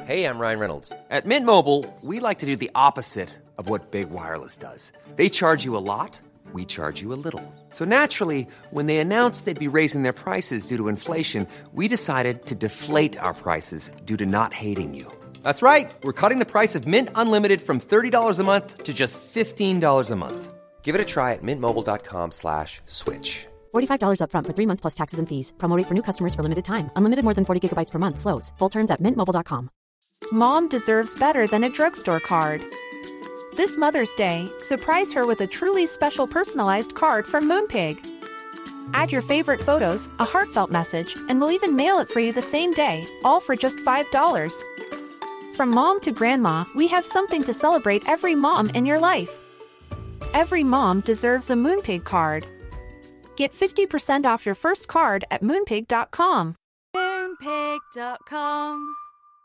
Hey, I'm Ryan Reynolds. At Mint Mobile, we like to do the opposite of what Big Wireless does. They charge you a lot, we charge you a little. So naturally, when they announced they'd be raising their prices due to inflation, we decided to deflate our prices due to not hating you. That's right. We're cutting the price of Mint Unlimited from $30 a month to just $15 a month. Give it a try at mintmobile.com/switch. $45 up front for 3 months plus taxes and fees. Promo rate for new customers for limited time. Unlimited more than 40 gigabytes per month. Slows full terms at mintmobile.com. Mom deserves better than a drugstore card. This Mother's Day, surprise her with a truly special personalized card from Moonpig. Add your favorite photos, a heartfelt message, and we'll even mail it for you the same day, all for just $5. From mom to grandma, we have something to celebrate every mom in your life. Every mom deserves a Moonpig card. Get 50% off your first card at moonpig.com. Moonpig.com.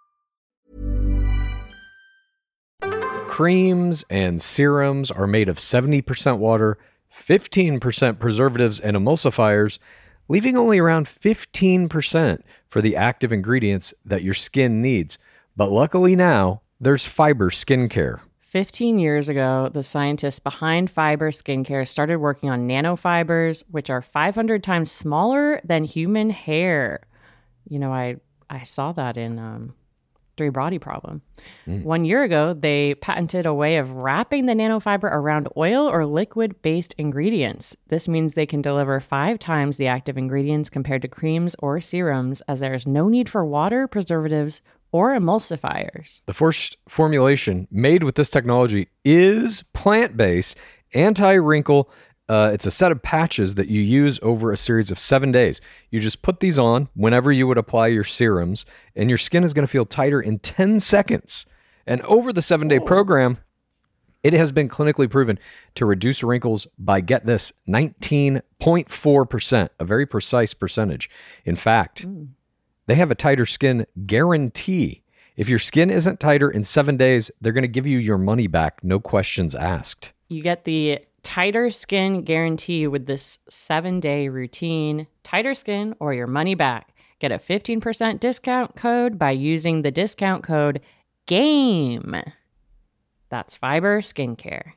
Creams and serums are made of 70% water, 15% preservatives and emulsifiers, leaving only around 15% for the active ingredients that your skin needs. But luckily now, there's Fiber Skincare. 15 years ago, the scientists behind Fiber Skincare started working on nanofibers, which are 500 times smaller than human hair. You know, I saw that in Three Body Problem. 1 year ago, they patented a way of wrapping the nanofiber around oil or liquid-based ingredients. This means they can deliver 5 times the active ingredients compared to creams or serums, as there is no need for water, preservatives, or emulsifiers. The first formulation made with this technology is plant-based, anti-wrinkle. It's a set of patches that you use over a series of 7 days. You just put these on whenever you would apply your serums, and your skin is going to feel tighter in 10 seconds. And over the 7-day program, it has been clinically proven to reduce wrinkles by, get this, 19.4%, a very precise percentage. In fact, they have a tighter skin guarantee. If your skin isn't tighter in 7 days, they're going to give you your money back, no questions asked. You get the tighter skin guarantee with this 7-day routine. Tighter skin or your money back. Get a 15% discount code by using the discount code GAME. That's Fiber Skincare.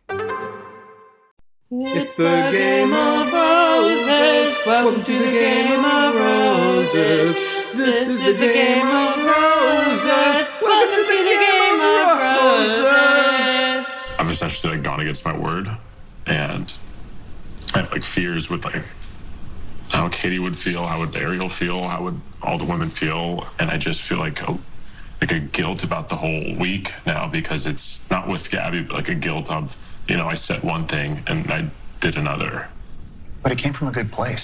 It's the Game of Roses. Welcome to the Game of Roses. This is the Game of Roses. Welcome to the Game of Roses. I've essentially gone against my word, and I have fears with how Katie would feel, how would Ariel feel, how would all the women feel, and I just feel like a guilt about the whole week now, because it's not with Gabby, but a guilt of, I said one thing and I did another. But it came from a good place.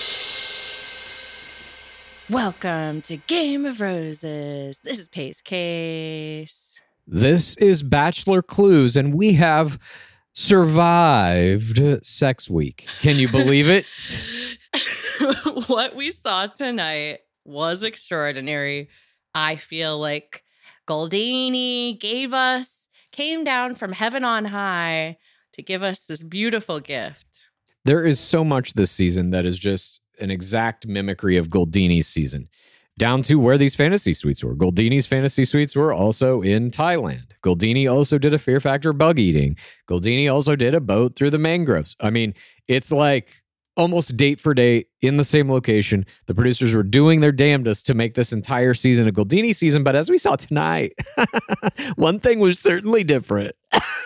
Welcome to Game of Roses. This is Pace Case. This is Bachelor Clues, and we have survived Sex Week. Can you believe it? What we saw tonight was extraordinary. I feel like Goldini came down from heaven on high to give us this beautiful gift. There is so much this season that is just an exact mimicry of Goldini's season, down to where these fantasy suites were. Goldini's fantasy suites were also in Thailand. Goldini also did a Fear Factor bug eating. Goldini also did a boat through the mangroves. I mean, it's almost date for date in the same location. The producers were doing their damnedest to make this entire season a Goldini season, but as we saw tonight, one thing was certainly different.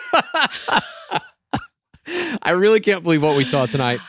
I really can't believe what we saw tonight.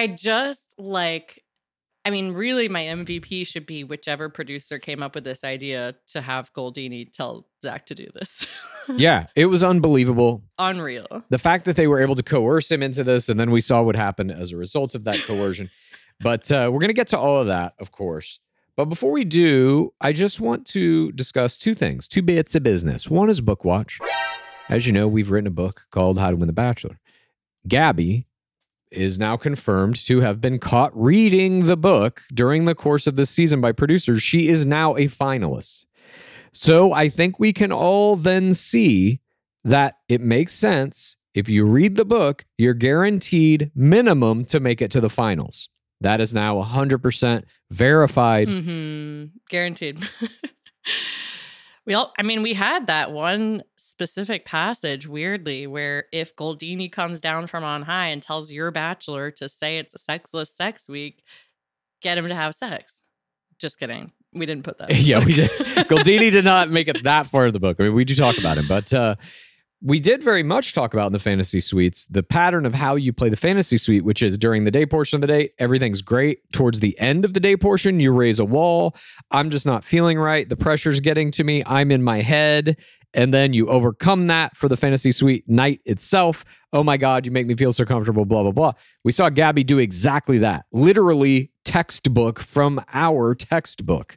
Really, my MVP should be whichever producer came up with this idea to have Goldini tell Zach to do this. Yeah, it was unbelievable. Unreal. The fact that they were able to coerce him into this, and then we saw what happened as a result of that coercion. But we're going to get to all of that, of course. But before we do, I just want to discuss two things, two bits of business. One is Book Watch. As you know, we've written a book called How to Win the Bachelor. Gabby is now confirmed to have been caught reading the book during the course of this season by producers. She is now a finalist. So I think we can all then see that it makes sense. If you read the book, you're guaranteed minimum to make it to the finals. That is now 100% verified. Guaranteed. We had that one specific passage, weirdly, where if Goldini comes down from on high and tells your bachelor to say it's a sexless sex week, get him to have sex. Just kidding. We didn't put that in the Yeah, book. we did. Goldini did not make it that far in the book. I mean, we do talk about him, but we did very much talk about in the fantasy suites the pattern of how you play the fantasy suite, which is during the day portion of the day, everything's great. Towards the end of the day portion, you raise a wall. I'm just not feeling right. The pressure's getting to me. I'm in my head. And then you overcome that for the fantasy suite night itself. Oh my God, you make me feel so comfortable, blah, blah, blah. We saw Gabby do exactly that. Literally textbook from our textbook.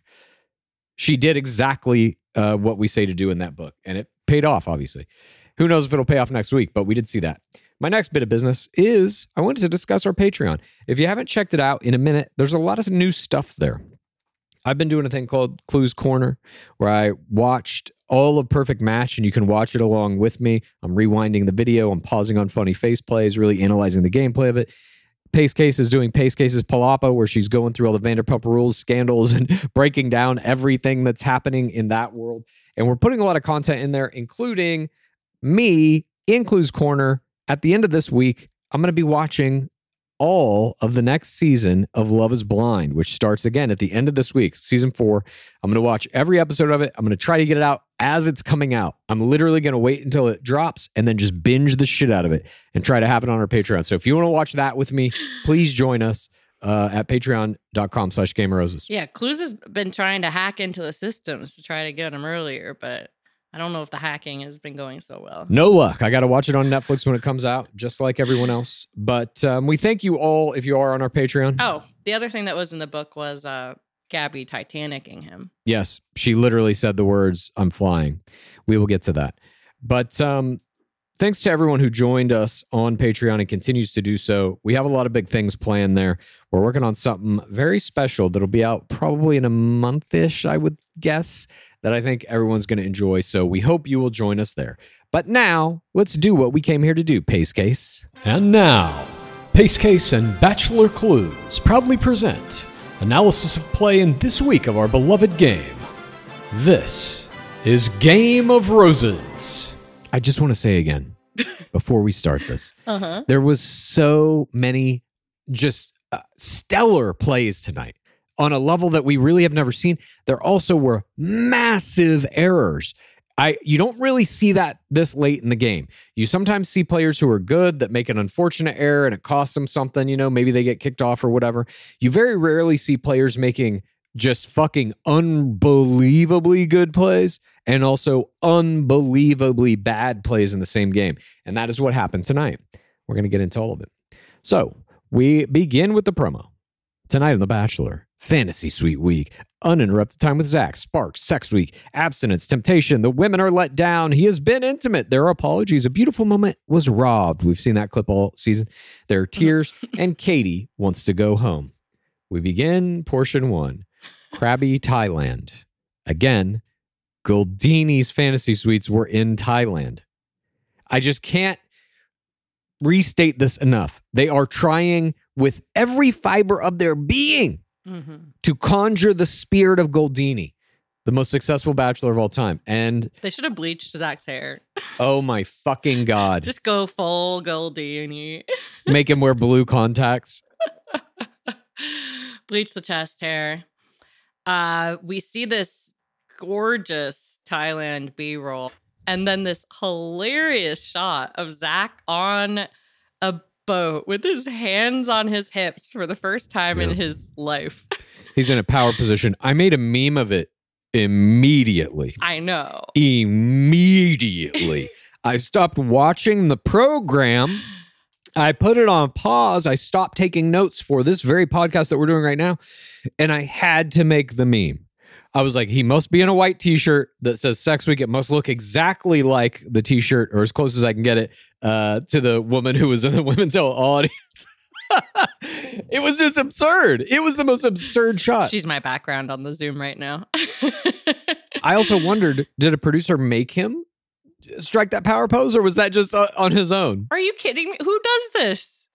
She did exactly what we say to do in that book. And it paid off, obviously. Who knows if it'll pay off next week, but we did see that. My next bit of business is I wanted to discuss our Patreon. If you haven't checked it out in a minute, there's a lot of new stuff there. I've been doing a thing called Clues Corner, where I watched all of Perfect Match, and you can watch it along with me. I'm rewinding the video. I'm pausing on funny face plays, really analyzing the gameplay of it. Pace Case is doing Pace Case's Palapa, where she's going through all the Vanderpump Rules scandals and breaking down everything that's happening in that world. And we're putting a lot of content in there, including me in Clues Corner. At the end of this week, I'm going to be watching all of the next season of Love is Blind, which starts again at the end of this week, season 4. I'm going to watch every episode of it. I'm going to try to get it out as it's coming out. I'm literally going to wait until it drops and then just binge the shit out of it and try to have it on our Patreon. So if you want to watch that with me, please join us at patreon.com/GameRoses. Yeah, Clues has been trying to hack into the systems to try to get them earlier, but I don't know if the hacking has been going so well. No luck. I got to watch it on Netflix when it comes out, just like everyone else. But we thank you all if you are on our Patreon. Oh, the other thing that was in the book was Gabby Titanicing him. Yes, she literally said the words, "I'm flying." We will get to that. But thanks to everyone who joined us on Patreon and continues to do so. We have a lot of big things planned there. We're working on something very special that'll be out probably in a month-ish, I would guess, that I think everyone's going to enjoy. So we hope you will join us there. But now, let's do what we came here to do, Pace Case. And now, Pace Case and Bachelor Clues proudly present analysis of play in this week of our beloved game. This is Game of Roses. I just want to say again, before we start this, there was so many just stellar plays tonight on a level that we really have never seen. There also were massive errors. You don't really see that this late in the game. You sometimes see players who are good that make an unfortunate error and it costs them something, maybe they get kicked off or whatever. You very rarely see players making just fucking unbelievably good plays and also unbelievably bad plays in the same game. And that is what happened tonight. We're going to get into all of it. So we begin with the promo. Tonight on The Bachelor, Fantasy Suite Week, uninterrupted time with Zach, Sparks, Sex Week, abstinence, temptation, the women are let down, he has been intimate, there are apologies, a beautiful moment was robbed. We've seen that clip all season. There are tears, and Katie wants to go home. We begin portion 1, Krabi, Thailand. Again, Goldini's fantasy suites were in Thailand. I just can't restate this enough. They are trying with every fiber of their being to conjure the spirit of Goldini, the most successful bachelor of all time. And They should have bleached Zach's hair. oh my fucking God. Just go full Goldini. Make him wear blue contacts. Bleach the chest hair. We see this gorgeous Thailand B-roll. And then this hilarious shot of Zach on a boat with his hands on his hips for the first time in his life. He's in a power position. I made a meme of it immediately. I know. Immediately. I stopped watching the program. I put it on pause. I stopped taking notes for this very podcast that we're doing right now. And I had to make the meme. I was like, he must be in a white t-shirt that says Sex Week. It must look exactly like the t-shirt, or as close as I can get it, to the woman who was in the women's audience. It was just absurd. It was the most absurd shot. She's my background on the Zoom right now. I also wondered, did a producer make him strike that power pose, or was that just on his own? Are you kidding me? Who does this?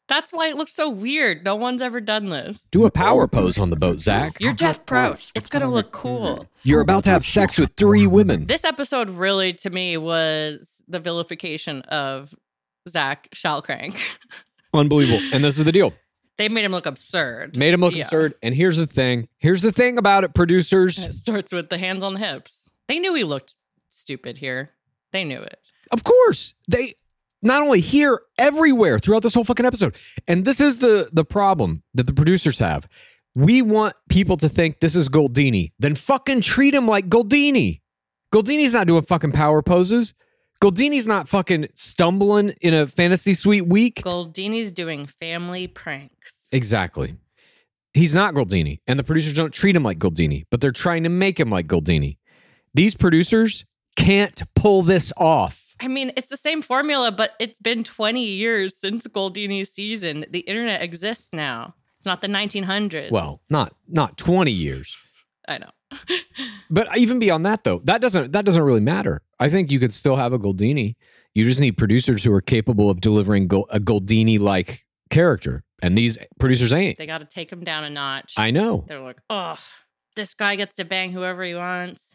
That's why it looks so weird. No one's ever done this. Do a power pose on the boat, Zach. You're Jeff Probst. It's going to look cool. You're about to have sex with 3 women. This episode really, to me, was the vilification of Zach Shalcrank. Unbelievable. And this is the deal. They made him look absurd. Made him look absurd. And here's the thing. Here's the thing about it, producers. It starts with the hands on the hips. They knew he looked stupid here. They knew it. Of course. They not only here, everywhere throughout this whole fucking episode. And this is the problem that the producers have. We want people to think this is Goldini. Then fucking treat him like Goldini. Goldini's not doing fucking power poses. Goldini's not fucking stumbling in a fantasy suite week. Goldini's doing family pranks. Exactly. He's not Goldini. And the producers don't treat him like Goldini, but they're trying to make him like Goldini. These producers can't pull this off. I mean, it's the same formula, but it's been 20 years since Goldini's season. The internet exists now. It's not the 1900s. Well, not 20 years. I know. But even beyond that, though, that doesn't really matter. I think you could still have a Goldini. You just need producers who are capable of delivering a Goldini-like character. And these producers ain't. They got to take him down a notch. I know. They're like, oh, this guy gets to bang whoever he wants.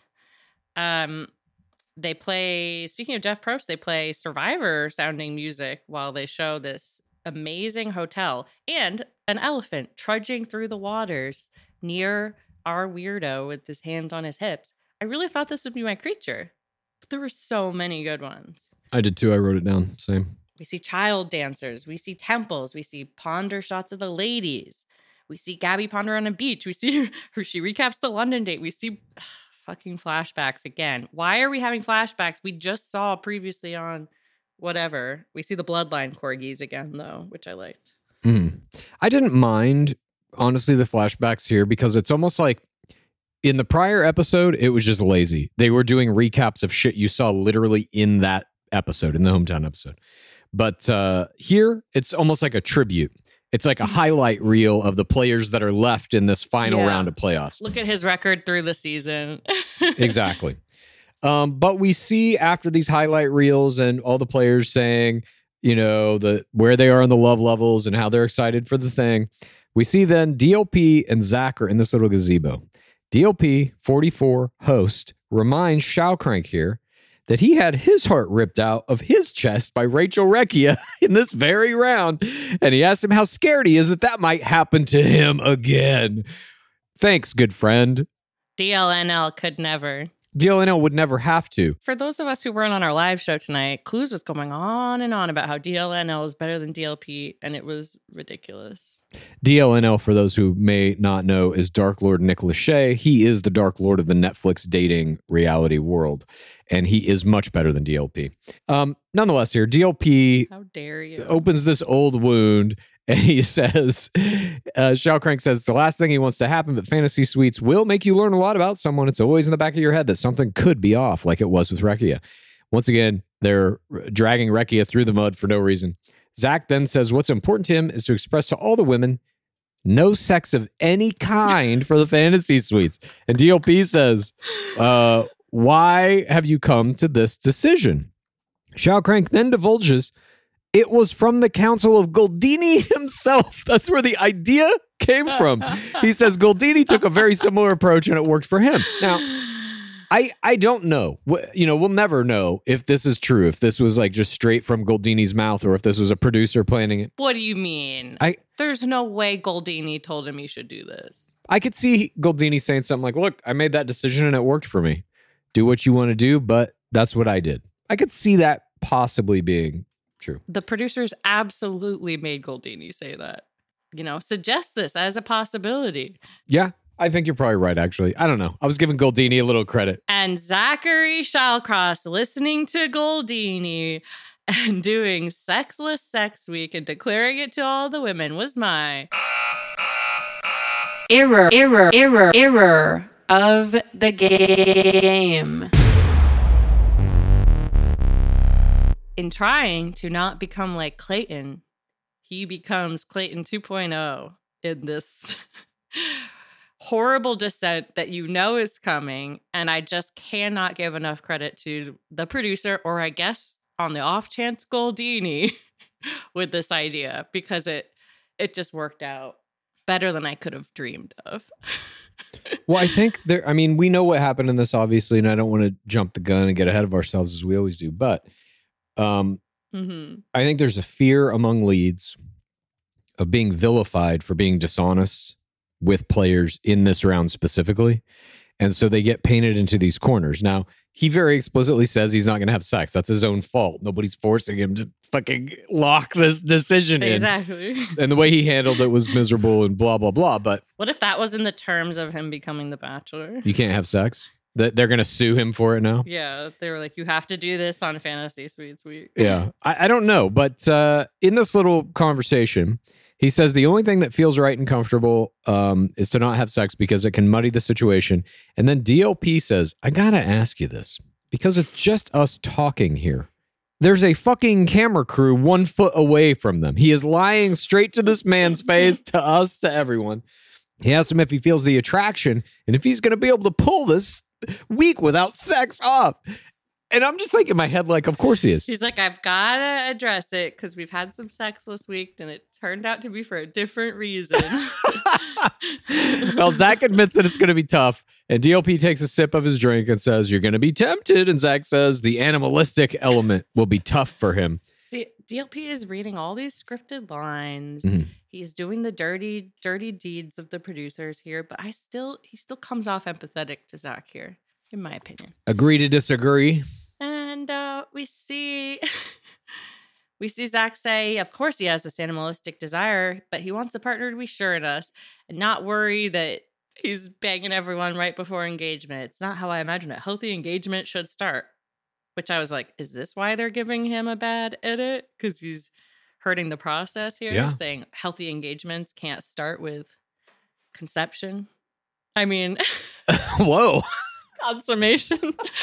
They play, speaking of Jeff Probst, they play Survivor sounding music while they show this amazing hotel and an elephant trudging through the waters near our weirdo with his hands on his hips. I really thought this would be my creature, but there were so many good ones. I did too. I wrote it down. Same. We see child dancers. We see temples. We see Ponder shots of the ladies. We see Gabby Ponder on a beach. We see her. She recaps the London date. We see fucking flashbacks again. Why are we having flashbacks? We just saw previously on whatever. We see the bloodline corgis again, though, which I liked. I didn't mind, honestly, the flashbacks here because it's almost like in the prior episode, it was just lazy. They were doing recaps of shit you saw literally in that episode, in the hometown episode. But here, it's almost like a tribute. It's like a highlight reel of the players that are left in this final round of playoffs. Look at his record through the season. Exactly. But we see after these highlight reels and all the players saying, you know, where they are on the love levels and how they're excited for the thing. We see then DLP and Zach are in this little gazebo. DLP, 44, host, reminds Shalcrank here that he had his heart ripped out of his chest by Rachel Recchia in this very round. And he asked him how scared he is that might happen to him again. Thanks, good friend. DLNL could never. DLNL would never have to. For those of us who weren't on our live show tonight, Clues was going on and on about how DLNL is better than DLP, and it was ridiculous. DLNL, for those who may not know, is Dark Lord Nick Lachey. He is the Dark Lord of the Netflix dating reality world, and he is much better than DLP. Nonetheless, here, DLP how dare you? Opens this old wound, and he says, Shalcrank says, the last thing he wants to happen, but fantasy suites will make you learn a lot about someone. It's always in the back of your head that something could be off, like it was with Recchia. Once again, they're dragging Recchia through the mud for no reason. Zach then says what's important to him is to express to all the women no sex of any kind for the fantasy suites. And DLP says, why have you come to this decision? Shalcrank then divulges it was from the council of Goldini himself. That's where the idea came from. He says Goldini took a very similar approach and it worked for him. Now, I don't know. We'll never know if this is true, if this was like just straight from Goldini's mouth or if this was a producer planning it. What do you mean? There's no way Goldini told him he should do this. I could see Goldini saying something like, look, I made that decision and it worked for me. Do what you want to do, but that's what I did. I could see that possibly being true. The producers absolutely made Goldini say that. Suggest this as a possibility. Yeah. I think you're probably right, actually. I don't know. I was giving Goldini a little credit. And Zachary Shalcross listening to Goldini and doing Sexless Sex Week and declaring it to all the women was my error of the game. In trying to not become like Clayton, he becomes Clayton 2.0 in this horrible descent that is coming, and I just cannot give enough credit to the producer, or I guess on the off chance Goldini, with this idea because it just worked out better than I could have dreamed of. Well, I think we know what happened in this, obviously, and I don't want to jump the gun and get ahead of ourselves as we always do, but I think there's a fear among leads of being vilified for being dishonest with players in this round specifically. And so they get painted into these corners. Now, he very explicitly says he's not going to have sex. That's his own fault. Nobody's forcing him to fucking lock this decision in. Exactly. And the way he handled it was miserable and blah, blah, blah. But what if that was in the terms of him becoming the Bachelor? You can't have sex? They're going to sue him for it now? Yeah. They were like, you have to do this on Fantasy Suites Week. Yeah. I don't know. But in this little conversation, he says the only thing that feels right and comfortable is to not have sex because it can muddy the situation. And then DLP says, I got to ask you this because it's just us talking here. There's a fucking camera crew 1 foot away from them. He is lying straight to this man's face, to us, to everyone. He asks him if he feels the attraction and if he's going to be able to pull this week without sex off. And I'm just like in my head, like, of course he is. He's like, I've got to address it because we've had some sex this week and it turned out to be for a different reason. Well, Zach admits that it's going to be tough. And DLP takes a sip of his drink and says, you're going to be tempted. And Zach says the animalistic element will be tough for him. See, DLP is reading all these scripted lines. He's doing the dirty deeds of the producers here. But he still comes off empathetic to Zach here, in my opinion. Agree to disagree. And we see Zach say, of course he has this animalistic desire, but he wants a partner to be sure in us and not worry that he's banging everyone right before engagement. It's not how I imagine a healthy engagement should start. Which I was like, is this why they're giving him a bad edit? Because he's hurting the process here, saying healthy engagements can't start with conception. I mean, whoa. Consummation.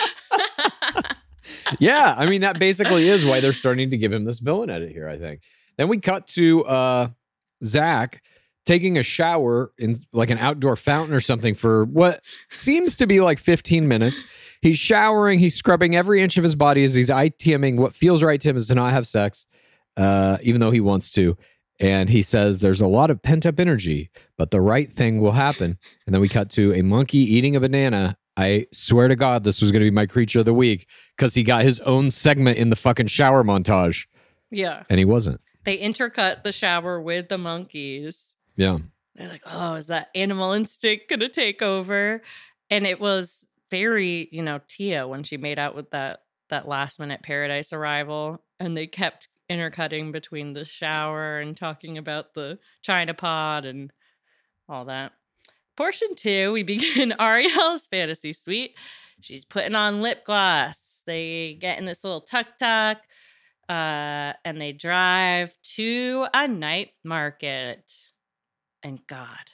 Yeah, I mean, that basically is why they're starting to give him this villain edit here, I think. Then we cut to Zach taking a shower in like an outdoor fountain or something for what seems to be like 15 minutes. He's showering, he's scrubbing every inch of his body as he's ITMing. What feels right to him is to not have sex, even though he wants to. And he says there's a lot of pent-up energy, but the right thing will happen. And then we cut to a monkey eating a banana. I swear to God, this was going to be my creature of the week because he got his own segment in the fucking shower montage. Yeah. And he wasn't. They intercut the shower with the monkeys. Yeah. They're like, oh, is that animal instinct going to take over? And it was very, Tia when she made out with that last minute Paradise arrival. And they kept intercutting between the shower and talking about the China pod and all that. Portion 2, we begin Ariel's fantasy suite. She's putting on lip gloss. They get in this little tuk-tuk and they drive to a night market. And God.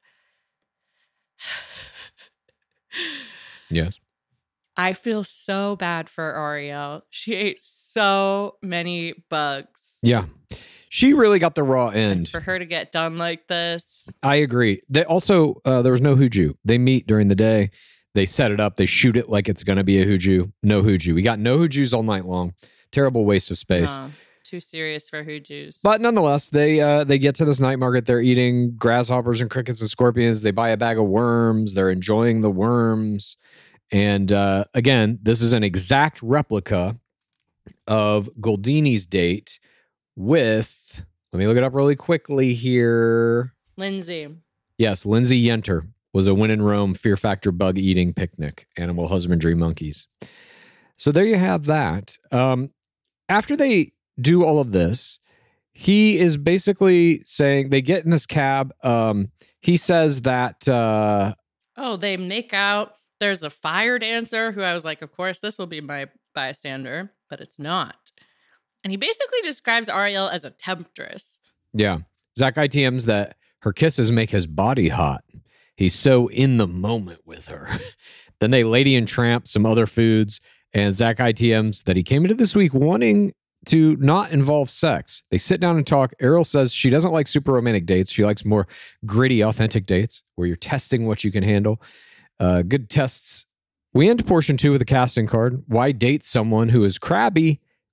Yes. I feel so bad for Ariel. She ate so many bugs. Yeah. She really got the raw end. For her to get done like this. I agree. They also, there was no Huju. They meet during the day. They set it up. They shoot it like it's going to be a Huju. No Huju. We got no Hujus all night long. Terrible waste of space. No, too serious for Hujus. But nonetheless, they get to this night market. They're eating grasshoppers and crickets and scorpions. They buy a bag of worms. They're enjoying the worms. And again, this is an exact replica of Goldini's date with, let me look it up really quickly here. Lindsay. Yes, Lindsay Yenter was a When in Rome Fear Factor bug eating picnic, animal husbandry monkeys. So there you have that. After they do all of this, he is basically saying, they get in this cab. He says that... they make out. There's a fire dancer who I was like, of course, this will be my bystander, but it's not. And he basically describes Ariel as a temptress. Yeah. Zach ITMs that her kisses make his body hot. He's so in the moment with her. Then they lady and tramp some other foods. And Zach ITMs that he came into this week wanting to not involve sex. They sit down and talk. Ariel says she doesn't like super romantic dates. She likes more gritty, authentic dates where you're testing what you can handle. Good tests. We end portion 2 with a casting card. Why date someone who is crabby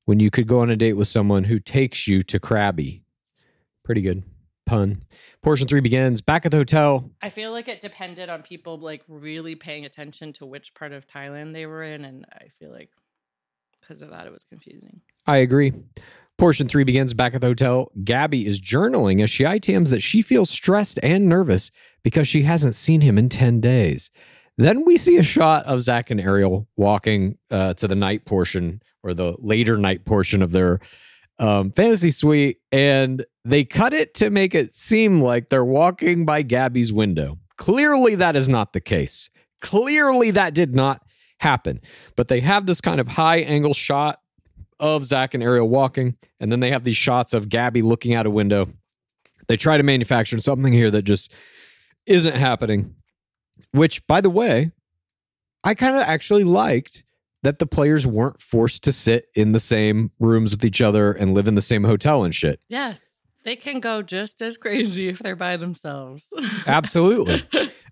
when you could go on a date with someone who takes you to Krabi. Pretty good pun. Portion 3 begins back at the hotel. I feel like it depended on people like really paying attention to which part of Thailand they were in, and I feel like because of that it was confusing. I agree. Portion 3 begins back at the hotel. Gabby is journaling as she ITMs that she feels stressed and nervous because she hasn't seen him in 10 days. Then we see a shot of Zach and Ariel walking to the night portion or the later night portion of their fantasy suite, and they cut it to make it seem like they're walking by Gabby's window. Clearly, that is not the case. Clearly, that did not happen. But they have this kind of high angle shot of Zach and Ariel walking, and then they have these shots of Gabby looking out a window. They try to manufacture something here that just isn't happening, which, by the way, I kind of actually liked that the players weren't forced to sit in the same rooms with each other and live in the same hotel and shit. Yes, they can go just as crazy if they're by themselves. Absolutely.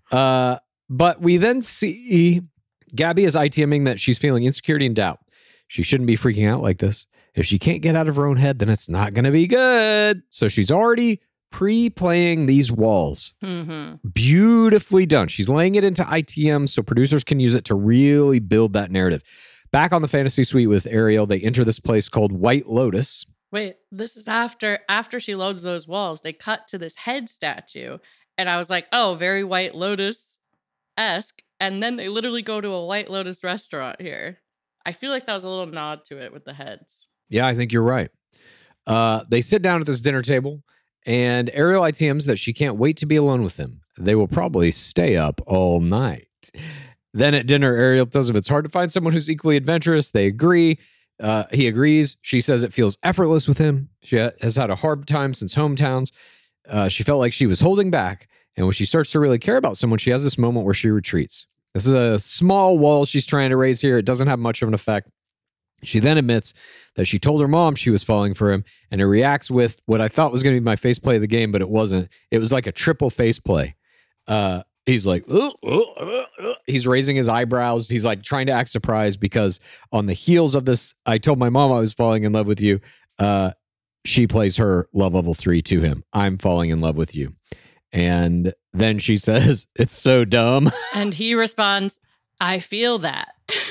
But we then see Gabby is ITMing that she's feeling insecurity and doubt. She shouldn't be freaking out like this. If she can't get out of her own head, then it's not going to be good. So she's already pre-playing these walls. Mm-hmm. Beautifully done. She's laying it into ITM so producers can use it to really build that narrative. Back on the fantasy suite with Ariel, they enter this place called White Lotus. Wait, this is after she loads those walls. They cut to this head statue, and I was like, oh, very White Lotus-esque. And then they literally go to a White Lotus restaurant here. I feel like that was a little nod to it with the heads. Yeah, I think you're right. They sit down at this dinner table, and Ariel ITMs that she can't wait to be alone with him. They will probably stay up all night. Then at dinner, Ariel tells him it's hard to find someone who's equally adventurous. They agree. He agrees. She says it feels effortless with him. She has had a hard time since hometowns. She felt like she was holding back. And when she starts to really care about someone, she has this moment where she retreats. This is a small wall she's trying to raise here. It doesn't have much of an effect. She then admits that she told her mom she was falling for him, and it reacts with what I thought was going to be my face play of the game, but it wasn't. It was like a triple face play. He's like, he's raising his eyebrows. He's like trying to act surprised because on the heels of this, I told my mom I was falling in love with you. She plays her love level 3 to him. I'm falling in love with you. And then she says, it's so dumb. And he responds, I feel that.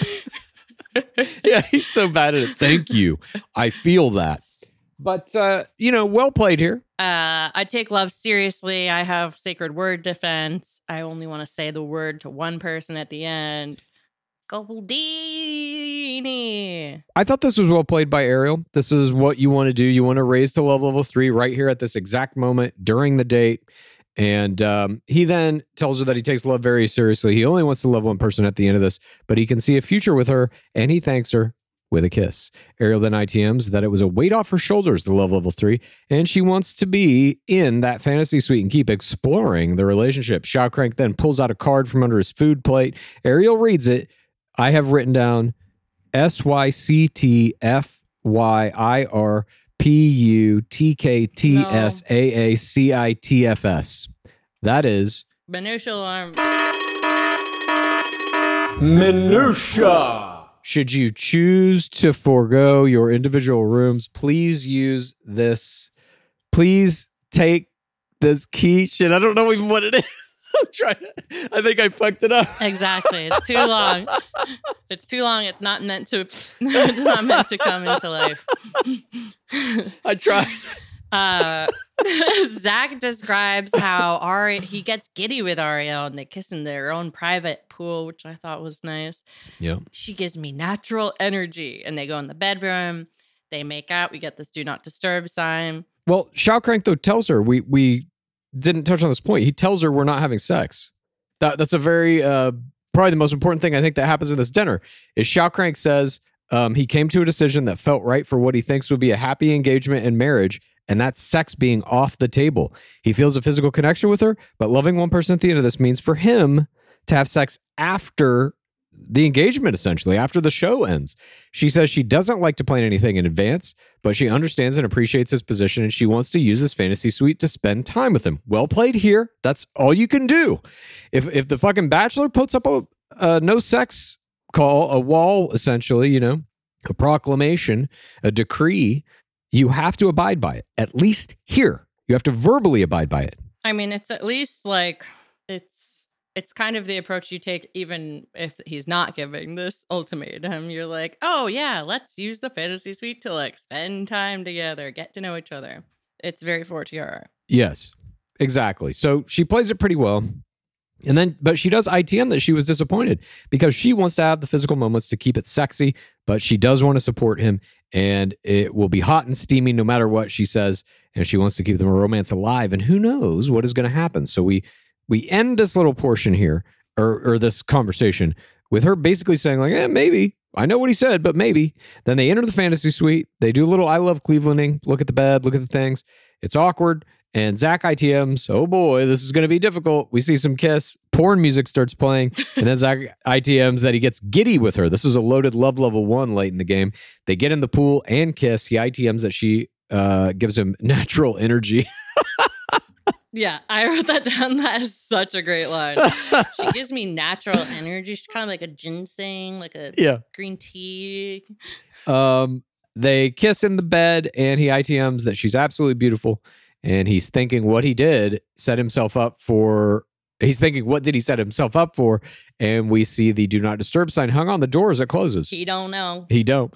Yeah, he's so bad at it. Thank you. I feel that. But, well played here. I take love seriously. I have sacred word defense. I only want to say the word to one person at the end. Goldini. I thought this was well played by Ariel. This is what you want to do. You want to raise to love level 3 right here at this exact moment during the date. And he then tells her that he takes love very seriously. He only wants to love one person at the end of this, but he can see a future with her, and he thanks her with a kiss. Ariel then ITMs that it was a weight off her shoulders to love level 3, and she wants to be in that fantasy suite and keep exploring the relationship. Shao Crank then pulls out a card from under his food plate. Ariel reads it. I have written down SYCTFYIRPUTKTSAACITFS. That is Minutia alarm. Minutia. Should you choose to forego your individual rooms, please use this. Please take this key. Shit, I don't know even what it is. I'm trying to, I think I fucked it up. Exactly. It's too long. It's too long. It's not meant to come into life. I tried. Zach describes how he gets giddy with Ariel and they kiss in their own private pool, which I thought was nice. Yeah. She gives me natural energy. And they go in the bedroom. They make out. We get this do not disturb sign. Well, Shao Crank, though, tells her, we didn't touch on this point. He tells her we're not having sex. That's a very, probably the most important thing I think that happens in this dinner is Shao Crank says he came to a decision that felt right for what he thinks would be a happy engagement and marriage, and that's sex being off the table. He feels a physical connection with her, but loving one person at the end of this means for him to have sex after the engagement, essentially, after the show ends. She says she doesn't like to plan anything in advance, but she understands and appreciates his position, and she wants to use this fantasy suite to spend time with him. Well played here. That's all you can do. If the fucking Bachelor puts up a no sex call, a wall, essentially, a proclamation, a decree, you have to abide by it. At least here, you have to verbally abide by it. I mean, it's at least like it's kind of the approach you take even if he's not giving this ultimatum. You're like, oh yeah, let's use the fantasy suite to like spend time together, get to know each other. It's very 4TR. Yes, exactly. So she plays it pretty well. And then, but she does ITM that she was disappointed because she wants to have the physical moments to keep it sexy, but she does want to support him, and it will be hot and steamy no matter what she says. And she wants to keep the romance alive. And who knows what is going to happen? So we end this little portion here, or this conversation, with her basically saying like, maybe. I know what he said, but maybe. Then they enter the fantasy suite. They do a little I Love Clevelanding. Look at the bed. Look at the things. It's awkward. And Zach ITMs, oh boy, this is going to be difficult. We see some kiss. Porn music starts playing. And then Zach ITMs that he gets giddy with her. This is a loaded love level 1 late in the game. They get in the pool and kiss. He ITMs that she gives him natural energy. Yeah, I wrote that down. That is such a great line. She gives me natural energy. She's kind of like a ginseng, like a green tea. They kiss in the bed, and he ITMs that she's absolutely beautiful. And he's thinking what he did set himself up for. He's thinking, what did he set himself up for? And we see the do not disturb sign hung on the door as it closes. He don't know. He don't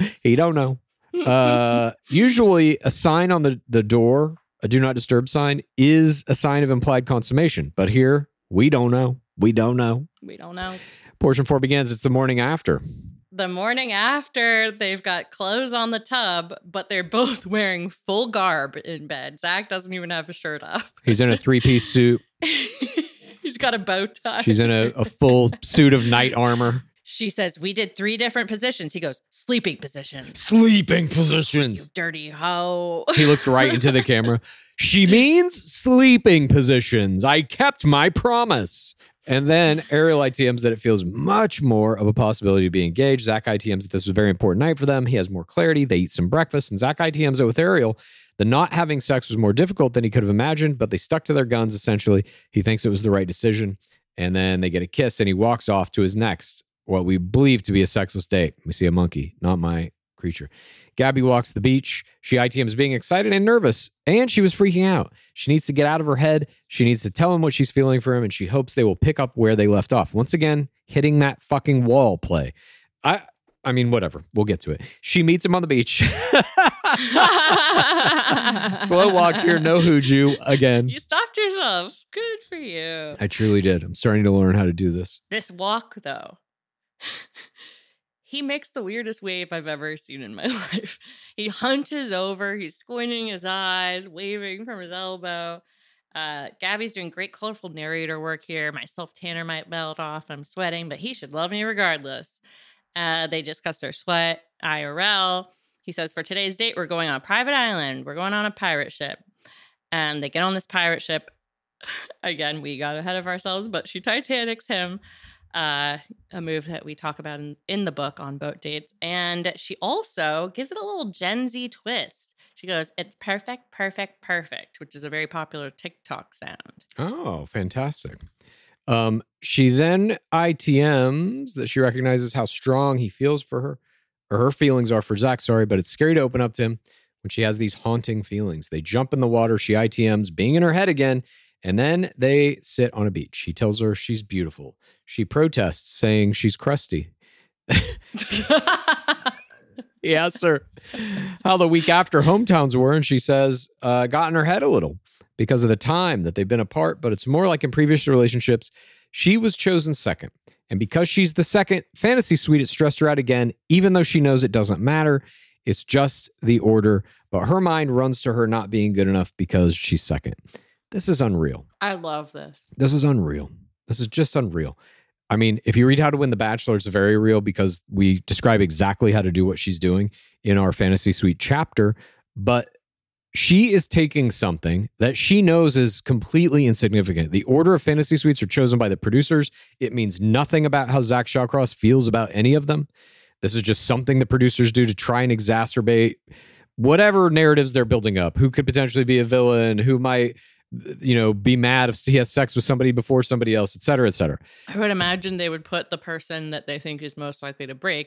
know. Usually a sign on the door, a do not disturb sign, is a sign of implied consummation. But here, we don't know. We don't know. Portion 4 begins. It's the morning after. The morning after, they've got clothes on the tub, but they're both wearing full garb in bed. Zach doesn't even have a shirt up. He's in a 3-piece suit. He's got a bow tie. She's in a full suit of knight armor. She says, we did 3 different positions. He goes, sleeping positions. Sleeping positions. You dirty hoe. He looks right into the camera. She means sleeping positions. I kept my promise. And then Ariel ITMs that it feels much more of a possibility to be engaged. Zach ITMs that this was a very important night for them. He has more clarity. They eat some breakfast. And Zach ITMs that with Ariel, the not having sex was more difficult than he could have imagined, but they stuck to their guns, essentially. He thinks it was the right decision. And then they get a kiss, and he walks off to his next, what we believe to be a sexless date. We see a monkey, not my creature. Gabby walks the beach. She ITMs being excited and nervous, and she was freaking out. She needs to get out of her head. She needs to tell him what she's feeling for him, and she hopes they will pick up where they left off. Once again, hitting that fucking wall play. I mean, whatever. We'll get to it. She meets him on the beach. Slow walk here, no hooju again. You stopped yourself. Good for you. I truly did. I'm starting to learn how to do this. This walk, though. He makes the weirdest wave I've ever seen in my life. He hunches over, he's squinting his eyes, waving from his elbow. Gabby's doing great colorful narrator work here. My self-tanner might melt off. I'm sweating, but he should love me regardless. They discuss their sweat, IRL. He says, for today's date, we're going on a private island. We're going on a pirate ship. And they get on this pirate ship. Again, we got ahead of ourselves, but she Titanics him. A move that we talk about in the book on boat dates. And she also gives it a little Gen Z twist. She goes, it's perfect, perfect, perfect, which is a very popular TikTok sound. Oh, fantastic. She then ITMs that she recognizes how strong he feels for her, or her feelings are for Zach, sorry, but it's scary to open up to him when she has these haunting feelings. They jump in the water, she ITMs, being in her head again, and then they sit on a beach. He tells her she's beautiful. She protests, saying she's crusty. He asks her how the week after hometowns were, and she says, got in her head a little because of the time that they've been apart, but it's more like in previous relationships, she was chosen second. And because she's the second fantasy suite, it stressed her out again, even though she knows it doesn't matter. It's just the order, but her mind runs to her not being good enough because she's second. This is unreal. I love this. This is unreal. This is just unreal. I mean, if you read How to Win the Bachelor, it's very real because we describe exactly how to do what she's doing in our fantasy suite chapter. But she is taking something that she knows is completely insignificant. The order of fantasy suites are chosen by the producers. It means nothing about how Zach Shawcross feels about any of them. This is just something the producers do to try and exacerbate whatever narratives they're building up. Who could potentially be a villain? Who might, be mad if he has sex with somebody before somebody else, et cetera, et cetera. I would imagine they would put the person that they think is most likely to break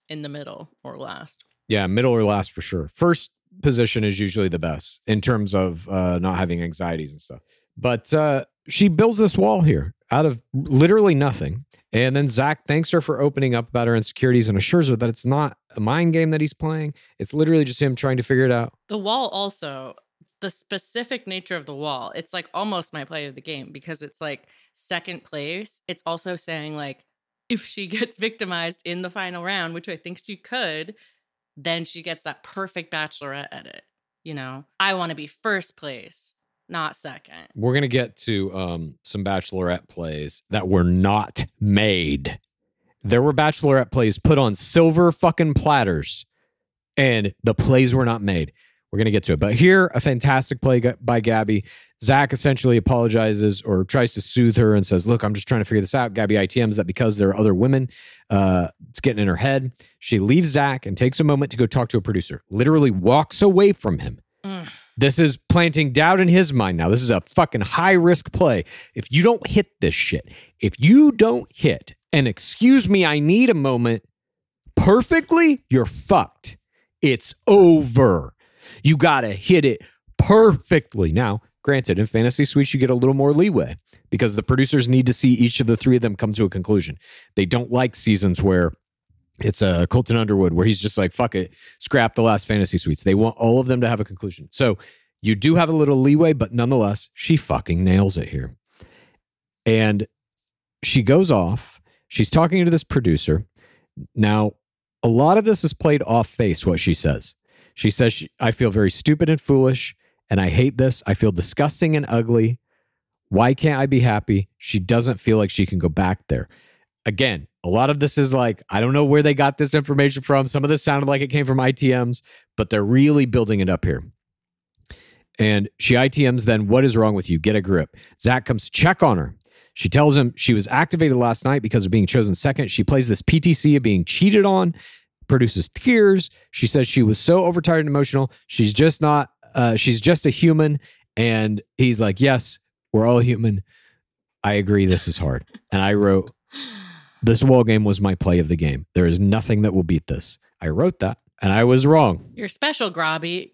in the middle or last. Yeah, middle or last for sure. First position is usually the best in terms of not having anxieties and stuff. But she builds this wall here out of literally nothing. And then Zach thanks her for opening up about her insecurities and assures her that it's not a mind game that he's playing. It's literally just him trying to figure it out. The wall also, the specific nature of the wall, it's like almost my play of the game because it's like second place. It's also saying like, if she gets victimized in the final round, which I think she could, then she gets that perfect bachelorette edit. You know, I want to be first place, not second. We're going to get to some bachelorette plays that were not made. There were bachelorette plays put on silver fucking platters, and the plays were not made. We're going to get to it. But here, a fantastic play by Gabby. Zach essentially apologizes or tries to soothe her and says, look, I'm just trying to figure this out. Gabby ITMs that because there are other women, it's getting in her head. She leaves Zach and takes a moment to go talk to a producer. Literally walks away from him. This is planting doubt in his mind now. This is a fucking high-risk play. If you don't hit this shit, if you don't hit, and excuse me, I need a moment, perfectly, you're fucked. It's over. You got to hit it perfectly. Now, granted, in Fantasy Suites, you get a little more leeway because the producers need to see each of the three of them come to a conclusion. They don't like seasons where it's a Colton Underwood where he's just like, fuck it, scrap the last Fantasy Suites. They want all of them to have a conclusion. So you do have a little leeway, but nonetheless, she fucking nails it here. And she goes off. She's talking to this producer. Now, a lot of this is played off face, what she says. She says, I feel very stupid and foolish, and I hate this. I feel disgusting and ugly. Why can't I be happy? She doesn't feel like she can go back there. Again, a lot of this is like, I don't know where they got this information from. Some of this sounded like it came from ITMs, but they're really building it up here. And she ITMs then, what is wrong with you? Get a grip. Zach comes to check on her. She tells him she was activated last night because of being chosen second. She plays this PTC of being cheated on, produces tears. She says she was so overtired and emotional. She's just not, she's just a human. And he's like, yes, we're all human. I agree. This is hard. And I wrote, this wall game was my play of the game. There is nothing that will beat this. I wrote that and I was wrong. You're special, Gabby.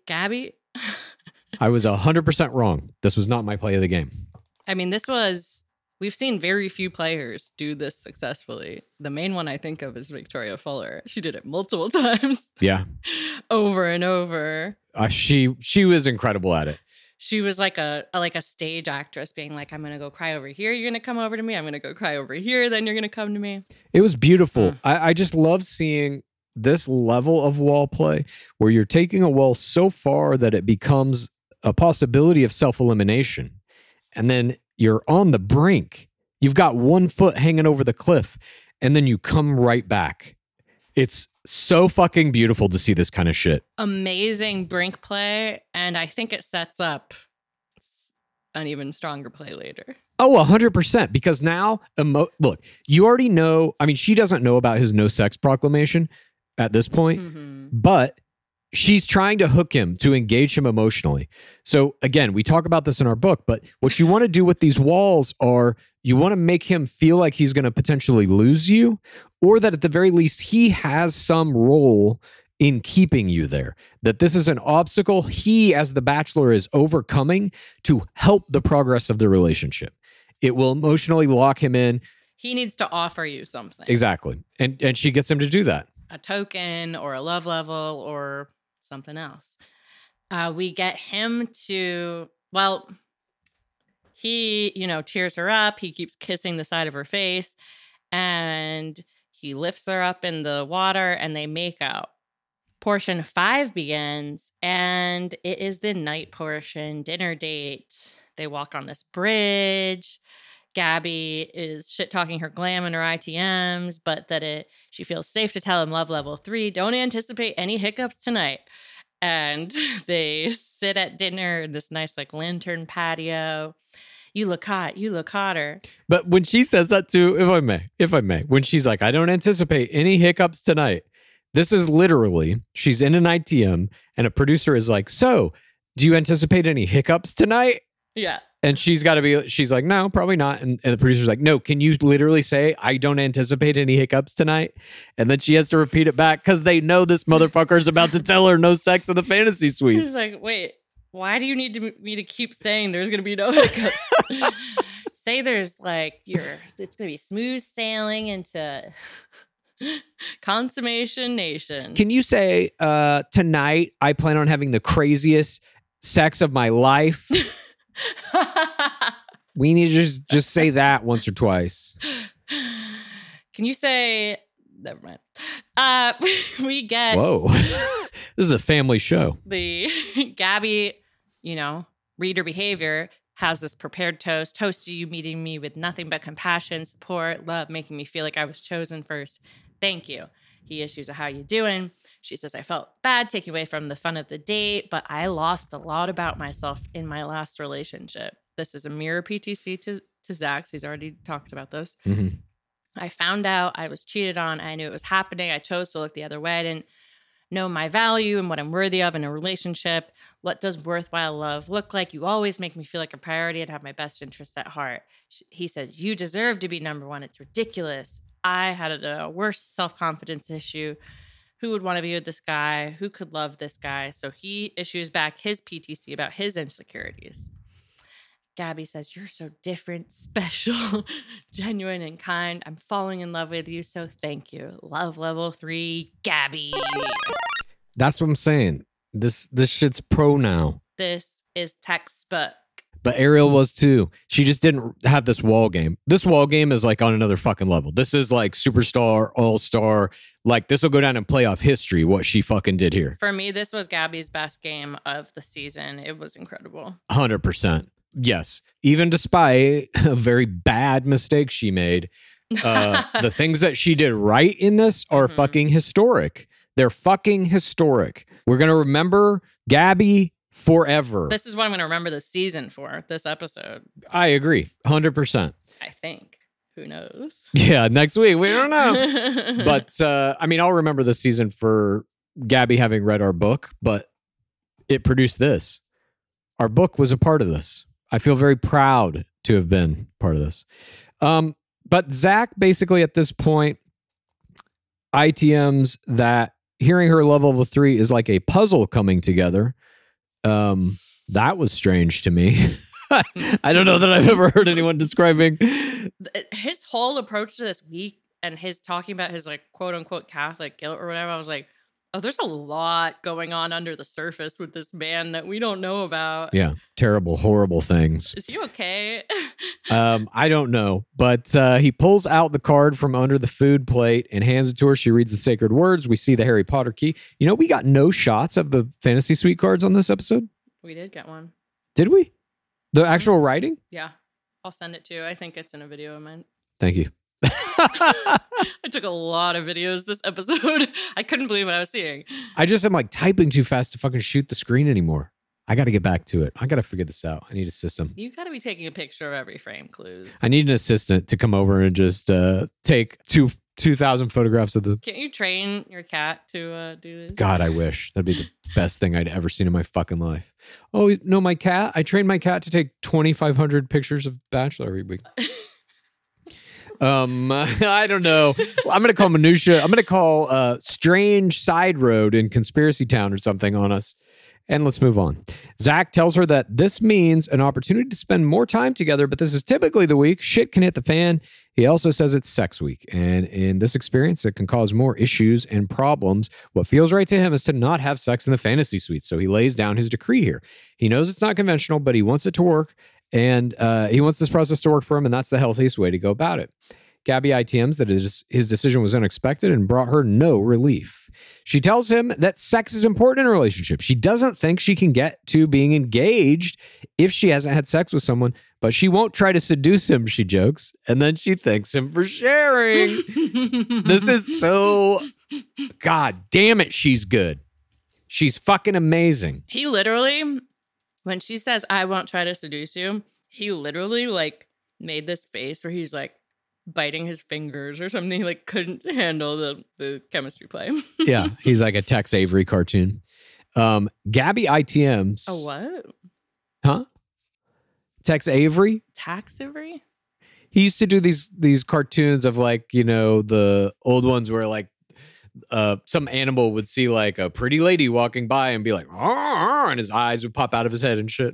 I was 100% wrong. This was not my play of the game. I mean, we've seen very few players do this successfully. The main one I think of is Victoria Fuller. She did it multiple times. Yeah. Over and over. She was incredible at it. She was like a stage actress being like, I'm going to go cry over here. You're going to come over to me. I'm going to go cry over here. Then you're going to come to me. It was beautiful. I just love seeing this level of wall play where you're taking a wall so far that it becomes a possibility of self-elimination. And then you're on the brink. You've got 1 foot hanging over the cliff and then you come right back. It's so fucking beautiful to see this kind of shit. Amazing brink play. And I think it sets up an even stronger play later. Oh, 100%. Because now, look, you already know. I mean, she doesn't know about his no sex proclamation at this point, but she's trying to hook him to engage him emotionally. So again, we talk about this in our book, but what you want to do with these walls are you want to make him feel like he's going to potentially lose you, or that at the very least he has some role in keeping you there. That this is an obstacle he, as the bachelor, is overcoming to help the progress of the relationship. It will emotionally lock him in. He needs to offer you something. Exactly. And she gets him to do that. A token or a love level or something else. We get him to, he, cheers her up. He keeps kissing the side of her face and he lifts her up in the water and they make out. Portion 5 begins and it is the night portion, dinner date. They walk on this bridge. Gabby is shit-talking her glam and her ITMs, but she feels safe to tell him love level 3. Don't anticipate any hiccups tonight. And they sit at dinner in this nice lantern patio. You look hot. You look hotter. But when she says that too, if I may, when she's like, I don't anticipate any hiccups tonight. This is literally, she's in an ITM and a producer is like, so do you anticipate any hiccups tonight? Yeah. And she's like, no, probably not. And the producer's like, no, can you literally say, I don't anticipate any hiccups tonight? And then she has to repeat it back because they know this motherfucker is about to tell her no sex in the fantasy suites. He's like, wait, why do you need me to keep saying there's going to be no hiccups? Say there's like, it's going to be smooth sailing into consummation nation. Can you say, tonight, I plan on having the craziest sex of my life? We need to just say that once or twice. Can you say, never mind. We get... Whoa. This is a family show. The Gabby, reader behavior has this prepared toast. Toast to you meeting me with nothing but compassion, support, love, making me feel like I was chosen first. Thank you. He issues a how you doing. She says, I felt bad taking away from the fun of the date, but I lost a lot about myself in my last relationship. This is a mirror PTC to Zach's. He's already talked about this. Mm-hmm. I found out I was cheated on. I knew it was happening. I chose to look the other way. I didn't know my value and what I'm worthy of in a relationship. What does worthwhile love look like? You always make me feel like a priority and have my best interests at heart. He says, you deserve to be number one. It's ridiculous. I had a worse self-confidence issue. Who would want to be with this guy? Who could love this guy? So he issues back his PTC about his insecurities. Gabby says, you're so different, special, genuine, and kind. I'm falling in love with you, so thank you. Love level 3, Gabby. That's what I'm saying. This shit's pro now. This is textbook. But Ariel was too. She just didn't have this wall game. This wall game is like on another fucking level. This is like superstar, all-star. Like this will go down in playoff history, what she fucking did here. For me, this was Gabby's best game of the season. It was incredible. 100%. Yes. Even despite a very bad mistake she made, the things that she did right in this are fucking historic. They're fucking historic. We're going to remember Gabby forever. This is what I'm going to remember this season for, this episode. I agree. 100%. I think. Who knows? Yeah, next week. We don't know. But, I'll remember this season for Gabby having read our book, but it produced this. Our book was a part of this. I feel very proud to have been part of this. But Zach basically at this point ITMs that hearing her level 3 is like a puzzle coming together. That was strange to me. I don't know that I've ever heard anyone describing his whole approach to this week and his talking about his like quote unquote Catholic guilt or whatever. I was like, oh, there's a lot going on under the surface with this man that we don't know about. Yeah. Terrible, horrible things. Is he okay? I don't know. But he pulls out the card from under the food plate and hands it to her. She reads the sacred words. We see the Harry Potter key. You know, we got no shots of the fantasy suite cards on this episode. We did get one. Did we? The actual writing? Yeah. I'll send it to you. I think it's in a video of mine. Thank you. I took a lot of videos this episode. I couldn't believe what I was seeing. I just am like typing too fast to fucking shoot the screen anymore. I got to get back to it. I got to figure this out. I need a system. You got to be taking a picture of every frame, Clues. I need an assistant to come over and just take 2,000 photographs of the... Can't you train your cat to do this? God, I wish. That'd be the best thing I'd ever seen in my fucking life. Oh, no, my cat? I trained my cat to take 2,500 pictures of Bachelor every week. I don't know. I'm going to call Minutia. I'm going to call Strange Side Road in Conspiracy Town or something on us. And let's move on. Zach tells her that this means an opportunity to spend more time together, but this is typically the week shit can hit the fan. He also says it's sex week. And in this experience, it can cause more issues and problems. What feels right to him is to not have sex in the fantasy suite. So he lays down his decree here. He knows it's not conventional, but he wants it to work. And he wants this process to work for him, and that's the healthiest way to go about it. Gabby ITMs that his decision was unexpected and brought her no relief. She tells him that sex is important in a relationship. She doesn't think she can get to being engaged if she hasn't had sex with someone, but she won't try to seduce him, she jokes. And then she thanks him for sharing. This is so... God damn it, she's good. She's fucking amazing. He literally... When she says, I won't try to seduce you, he literally like made this face where he's like biting his fingers or something. He like couldn't handle the chemistry play. Yeah, he's like a Tex Avery cartoon. Gabby ITMs. A what? Huh? Tex Avery. Taxivery? He used to do these cartoons of like, you know, the old ones where like some animal would see like a pretty lady walking by and be like, and his eyes would pop out of his head and shit.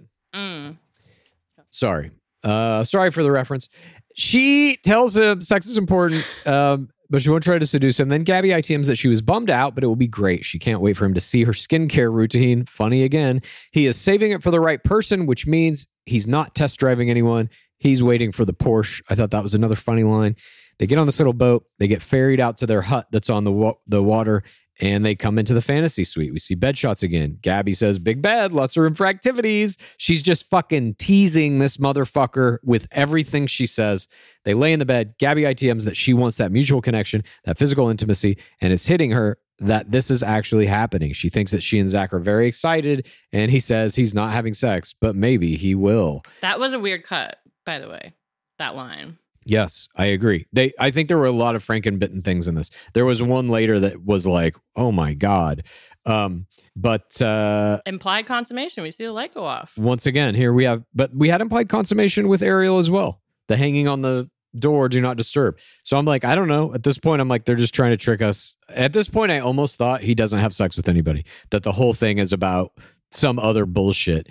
Sorry for the reference. She tells him sex is important, but she won't try to seduce him. Then Gabby ITMs that she was bummed out, but it will be great. She can't wait for him to see her skincare routine. Funny again. He is saving it for the right person, which means he's not test driving anyone. He's waiting for the Porsche. I thought that was another funny line. They get on this little boat. They get ferried out to their hut that's on the water, and they come into the fantasy suite. We see bed shots again. Gabby says, big bed, lots of room for activities. She's just fucking teasing this motherfucker with everything she says. They lay in the bed. Gabby ITMs that she wants that mutual connection, that physical intimacy, and it's hitting her that this is actually happening. She thinks that she and Zach are very excited, and he says he's not having sex, but maybe he will. That was a weird cut, by the way, that line. Yes, I agree. I think there were a lot of Frankenbitten things in this. There was one later that was like, oh my God. But implied consummation. We see the light go off. Once again, here we have, but we had implied consummation with Ariel as well. The hanging on the door, do not disturb. So I'm like, I don't know. At this point, I'm like, they're just trying to trick us. At this point, I almost thought he doesn't have sex with anybody, that the whole thing is about some other bullshit.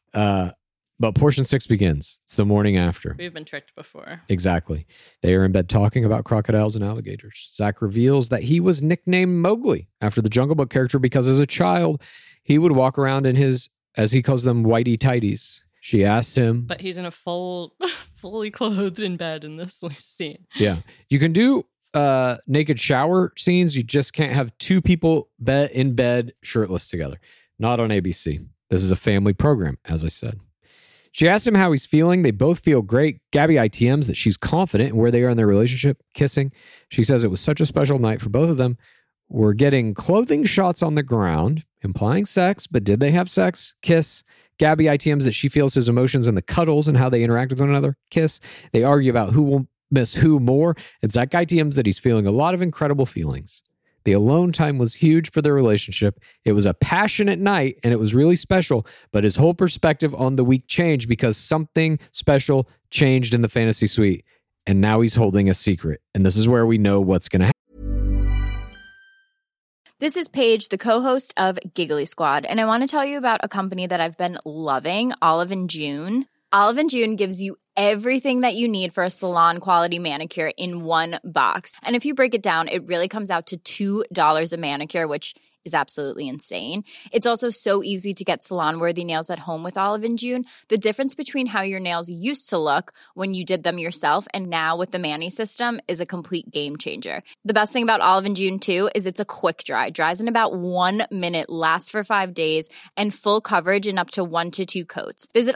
But portion 6 begins. It's the morning after. We've been tricked before. Exactly. They are in bed talking about crocodiles and alligators. Zach reveals that he was nicknamed Mowgli after the Jungle Book character because as a child, he would walk around in his, as he calls them, whitey tighties. She asks him. But he's in a fully clothed in bed in this scene. Yeah. You can do naked shower scenes. You just can't have two people in bed shirtless together. Not on ABC. This is a family program, as I said. She asks him how he's feeling. They both feel great. Gabby ITMs that she's confident in where they are in their relationship, kissing. She says it was such a special night for both of them. We're getting clothing shots on the ground, implying sex, but did they have sex? Kiss. Gabby ITMs that she feels his emotions in the cuddles and how they interact with one another. Kiss. They argue about who will miss who more. And Zach ITMs that he's feeling a lot of incredible feelings. The alone time was huge for their relationship. It was a passionate night and it was really special, but his whole perspective on the week changed because something special changed in the fantasy suite. And now he's holding a secret. And this is where we know what's going to happen. This is Paige, the co-host of Giggly Squad, and I want to tell you about a company that I've been loving, Olive & June. Olive & June gives you everything that you need for a salon-quality manicure in one box. And if you break it down, it really comes out to $2 a manicure, which is absolutely insane. It's also so easy to get salon-worthy nails at home with Olive & June. The difference between how your nails used to look when you did them yourself and now with the Mani system is a complete game changer. The best thing about Olive & June, too, is it's a quick dry. Dries in about 1 minute, lasts for 5 days, and full coverage in up to 1 to 2 coats. Visit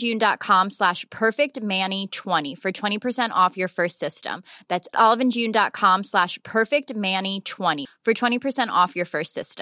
oliveandjune.com/perfectmani20 for 20% off your first system. That's oliveandjune.com/perfectmani20 for 20% off your first system.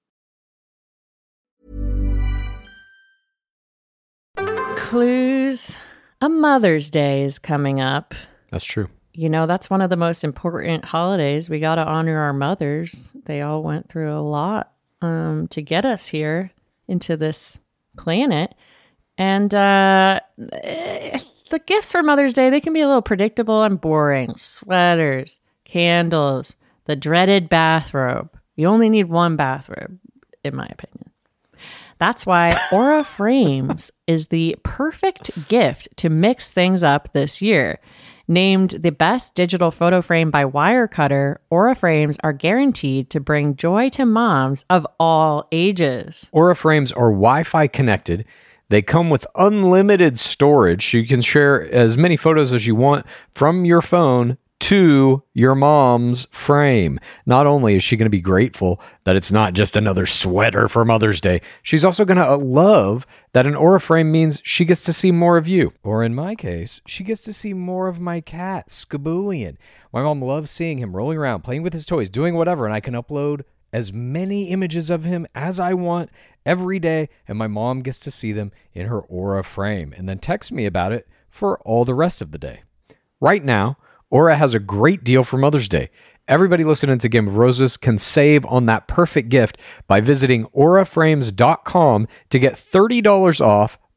Clues. A Mother's Day is coming up. That's true. You know, that's one of the most important holidays. We got to honor our mothers. They all went through a lot to get us here into this planet. And the gifts for Mother's Day, they can be a little predictable and boring. Sweaters, candles, the dreaded bathrobe. You only need one bathrobe, in my opinion. That's why Aura Frames is the perfect gift to mix things up this year. Named the best digital photo frame by Wirecutter, Aura Frames are guaranteed to bring joy to moms of all ages. Aura Frames are Wi-Fi connected. They come with unlimited storage. You can share as many photos as you want from your phone to your mom's frame. Not only is she going to be grateful that it's not just another sweater for Mother's Day, she's also going to love that an Aura frame means she gets to see more of you. Or in my case, she gets to see more of my cat, Skaboolian. My mom loves seeing him rolling around, playing with his toys, doing whatever, and I can upload as many images of him as I want every day, and my mom gets to see them in her Aura frame and then text me about it for all the rest of the day. Right now, Aura has a great deal for Mother's Day. Everybody listening to Game of Roses can save on that perfect gift by visiting auraframes.com to get $30 off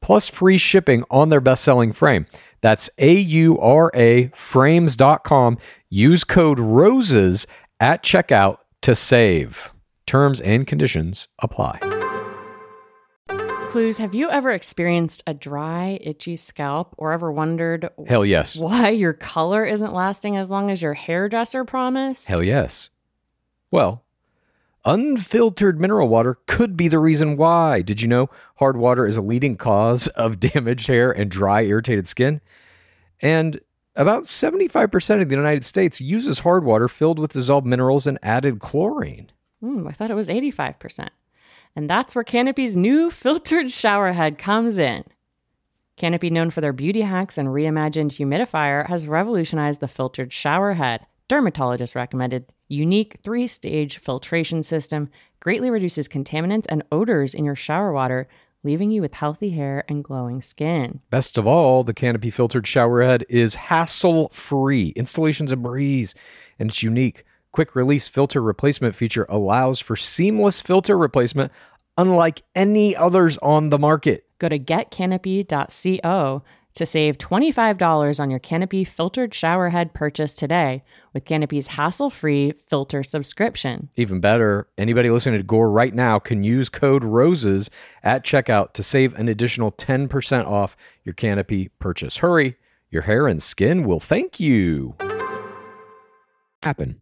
plus free shipping on their best-selling frame. That's AURA frames.com. Use code ROSES at checkout to save. Terms and conditions apply. Clues, have you ever experienced a dry, itchy scalp or ever wondered Hell yes. why your color isn't lasting as long as your hairdresser promised? Hell yes. Well, unfiltered mineral water could be the reason why. Did you know hard water is a leading cause of damaged hair and dry, irritated skin? And about 75% of the United States uses hard water filled with dissolved minerals and added chlorine. I thought it was 85%. And that's where Canopy's new filtered shower head comes in. Canopy, known for their beauty hacks and reimagined humidifier, has revolutionized the filtered shower head. Dermatologist recommended unique 3-stage filtration system greatly reduces contaminants and odors in your shower water, leaving you with healthy hair and glowing skin. Best of all, the Canopy filtered shower head is hassle-free. Installation's a breeze, and it's unique. Quick release filter replacement feature allows for seamless filter replacement unlike any others on the market. Go to getcanopy.co to save $25 on your Canopy filtered shower head purchase today with Canopy's hassle-free filter subscription. Even better, anybody listening to Gore right now can use code ROSES at checkout to save an additional 10% off your Canopy purchase. Hurry, your hair and skin will thank you. Happen.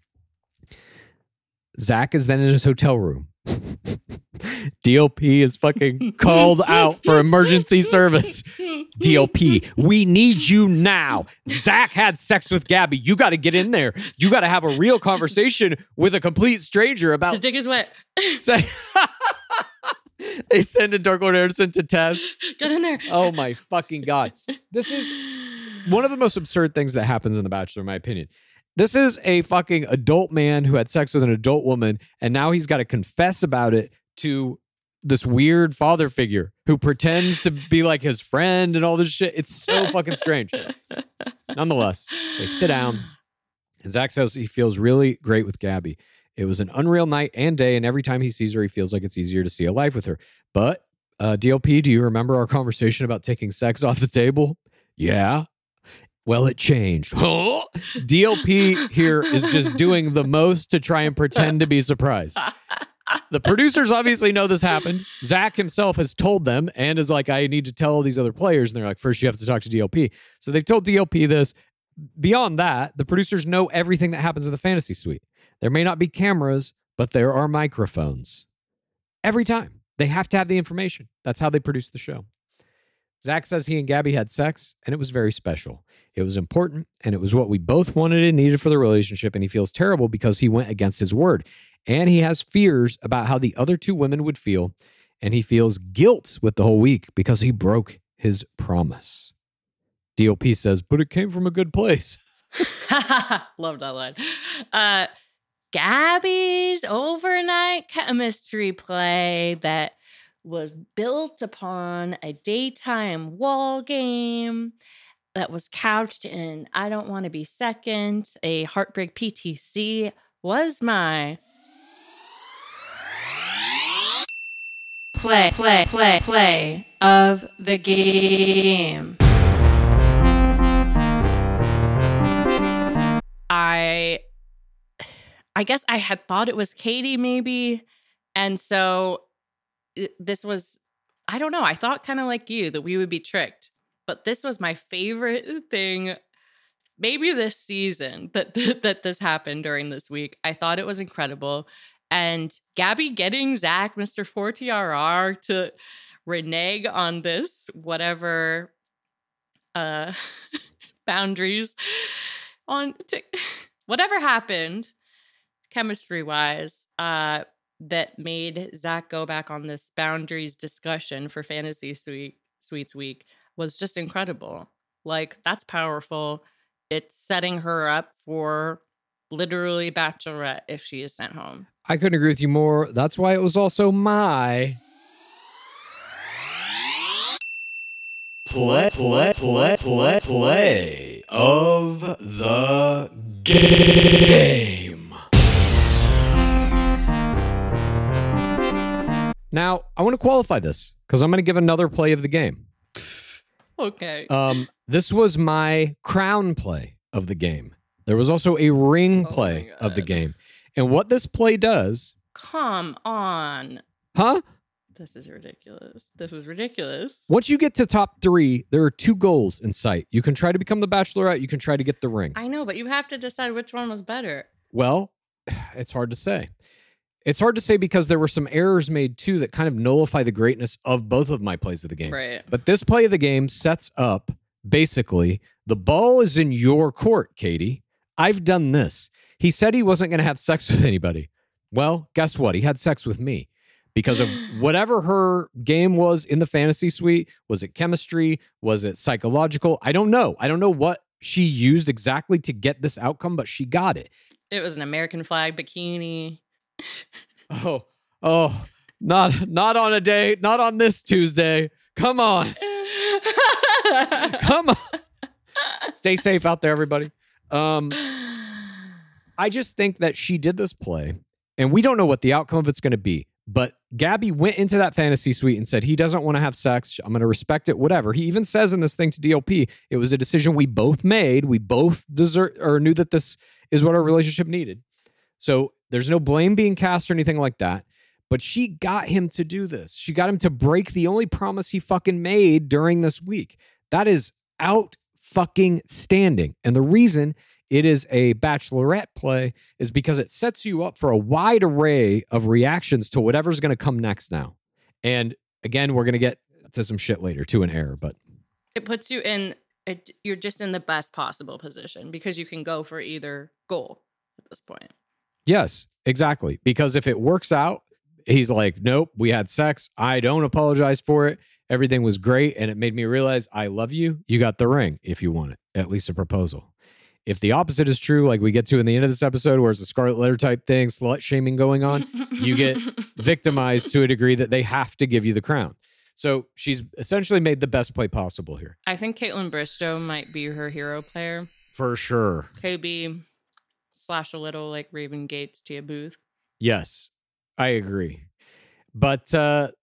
Zach is then in his hotel room. DOP is fucking called out for emergency service. DOP, we need you now. Zach had sex with Gabby. You got to get in there. You got to have a real conversation with a complete stranger about... His dick is wet. They send in Dark Lord Anderson to test. Get in there. Oh my fucking God. This is one of the most absurd things that happens in The Bachelor, in my opinion. This is a fucking adult man who had sex with an adult woman, and now he's got to confess about it to this weird father figure who pretends to be like his friend and all this shit. It's so fucking strange. Nonetheless, they sit down, and Zach says he feels really great with Gabby. It was an unreal night and day, and every time he sees her, he feels like it's easier to see a life with her. But, DOP, do you remember our conversation about taking sex off the table? Yeah. Well, it changed. Huh? DOP here is just doing the most to try and pretend to be surprised. The producers obviously know this happened. Zach himself has told them and is like, I need to tell all these other players. And they're like, first you have to talk to DOP. So they've told DOP this. Beyond that, the producers know everything that happens in the fantasy suite. There may not be cameras, but there are microphones. Every time. They have to have the information. That's how they produce the show. Zach says he and Gabby had sex, and it was very special. It was important, and it was what we both wanted and needed for the relationship, and he feels terrible because he went against his word. And he has fears about how the other two women would feel, and he feels guilt with the whole week because he broke his promise. DOP says, but it came from a good place. Love that line. Gabby's overnight chemistry play that was built upon a daytime wall game that was couched in I Don't Want to Be Second, a Heartbreak PTC, was my play of the game. I guess I had thought it was Katie maybe, and so this was, I don't know, I thought kind of like you that we would be tricked, but this was my favorite thing maybe this season that this happened during this week. I thought it was incredible. And Gabby getting Zach, Mr. 4TRR, to renege on this, whatever boundaries on whatever happened chemistry-wise, that made Zach go back on this boundaries discussion for Fantasy Suites Week was just incredible. Like, that's powerful. It's setting her up for literally Bachelorette if she is sent home. I couldn't agree with you more. That's why it was also my play of the game. Now, I want to qualify this because I'm going to give another play of the game. Okay. This was my crown play of the game. There was also a ring play of the game. And what this play does... Come on. Huh? This is ridiculous. This was ridiculous. Once you get to top 3, there are 2 goals in sight. You can try to become the Bachelorette. You can try to get the ring. I know, but you have to decide which one was better. Well, it's hard to say. It's hard to say because there were some errors made too that kind of nullify the greatness of both of my plays of the game. Right. But this play of the game sets up, basically, the ball is in your court, Katie. I've done this. He said he wasn't going to have sex with anybody. Well, guess what? He had sex with me. Because of whatever her game was in the fantasy suite. Was it chemistry? Was it psychological? I don't know. I don't know what she used exactly to get this outcome, but she got it. It was an American flag bikini. Oh, not on a day, not on this Tuesday. Come on. Come on. Stay safe out there, everybody. I just think that she did this play, and we don't know what the outcome of it's going to be. But Gabby went into that fantasy suite and said he doesn't want to have sex. I'm going to respect it, whatever. He even says in this thing to DOP, it was a decision we both made. We both knew that this is what our relationship needed. So there's no blame being cast or anything like that. But she got him to do this. She got him to break the only promise he fucking made during this week. That is out fucking standing. And the reason it is a Bachelorette play is because it sets you up for a wide array of reactions to whatever's going to come next now. And again, we're going to get to some shit later, to an error, but it puts you in, you're just in the best possible position because you can go for either goal at this point. Yes, exactly. Because if it works out, he's like, nope, we had sex. I don't apologize for it. Everything was great. And it made me realize I love you. You got the ring if you want it, at least a proposal. If the opposite is true, like we get to in the end of this episode, where it's a Scarlet Letter type thing, slut shaming going on, you get victimized to a degree that they have to give you the crown. So she's essentially made the best play possible here. I think Caitlin Bristow might be her hero player. For sure. KB / a little like Raven Gates, Tia Booth. Yes, I agree. But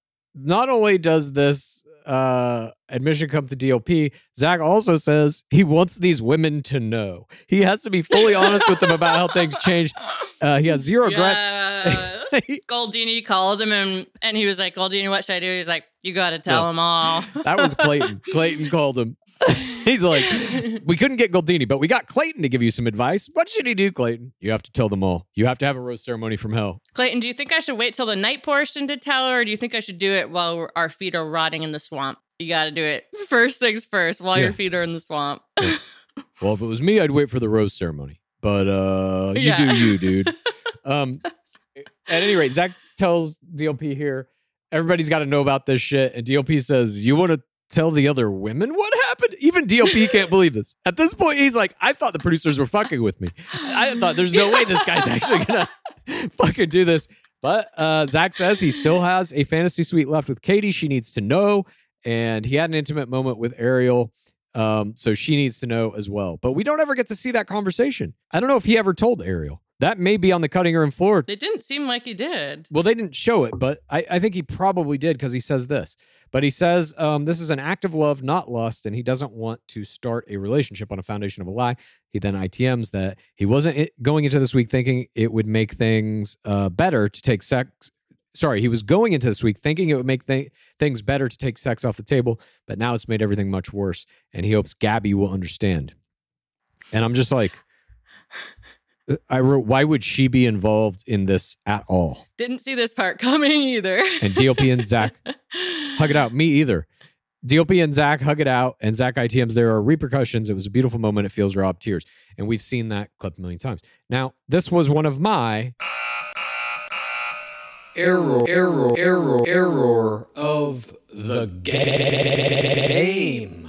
not only does this admission come to DOP, Zach also says he wants these women to know. He has to be fully honest with them about how things changed. He has zero regrets. Goldini called him and he was like, Goldini, what should I do? He's like, you got to tell them all. That was Clayton. Clayton called him. He's like, we couldn't get Goldini, but we got Clayton to give you some advice. What should he do, Clayton? You have to tell them all. You have to have a rose ceremony from hell. Clayton, do you think I should wait till the night portion to tell her, or do you think I should do it while our feet are rotting in the swamp? You got to do it first things first while your feet are in the swamp. Yeah. Well, if it was me, I'd wait for the rose ceremony. But you do you, dude. At any rate, Zach tells DLP here, everybody's got to know about this shit. And DLP says, you want to tell the other women what happened? Even DLP can't believe this. At this point, he's like, I thought the producers were fucking with me. I thought there's no way this guy's actually going to fucking do this. But Zach says he still has a fantasy suite left with Katie. She needs to know. And he had an intimate moment with Ariel. So she needs to know as well. But we don't ever get to see that conversation. I don't know if he ever told Ariel. That may be on the cutting room floor. It didn't seem like he did. Well, they didn't show it, but I think he probably did because he says this. But he says this is an act of love, not lust, and he doesn't want to start a relationship on a foundation of a lie. He then ITMs that he wasn't going into this week thinking it would make things better to take sex. Sorry, he was going into this week thinking it would make things better to take sex off the table, but now it's made everything much worse, and he hopes Gabby will understand. And I'm just like... I wrote, why would she be involved in this at all? Didn't see this part coming either. And DOP and Zach hug it out. Me either. DOP and Zach hug it out, and Zach ITMs. There are repercussions. It was a beautiful moment. It feels raw tears. And we've seen that clip a million times. Now, this was one of my error of the game.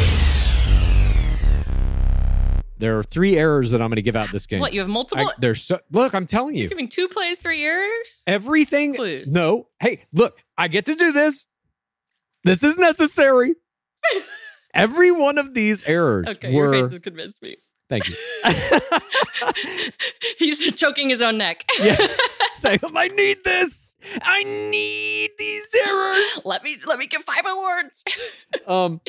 There are 3 errors that I'm going to give out this game. What, you have multiple? Look, I'm telling you. You're giving 2 plays, 3 errors? Everything. Clues. No. Hey, look, I get to do this. This is necessary. Every one of these errors your face has convinced me. Thank you. He's choking his own neck. Yeah. Say, I need this. I need these errors. Let me give 5 awards.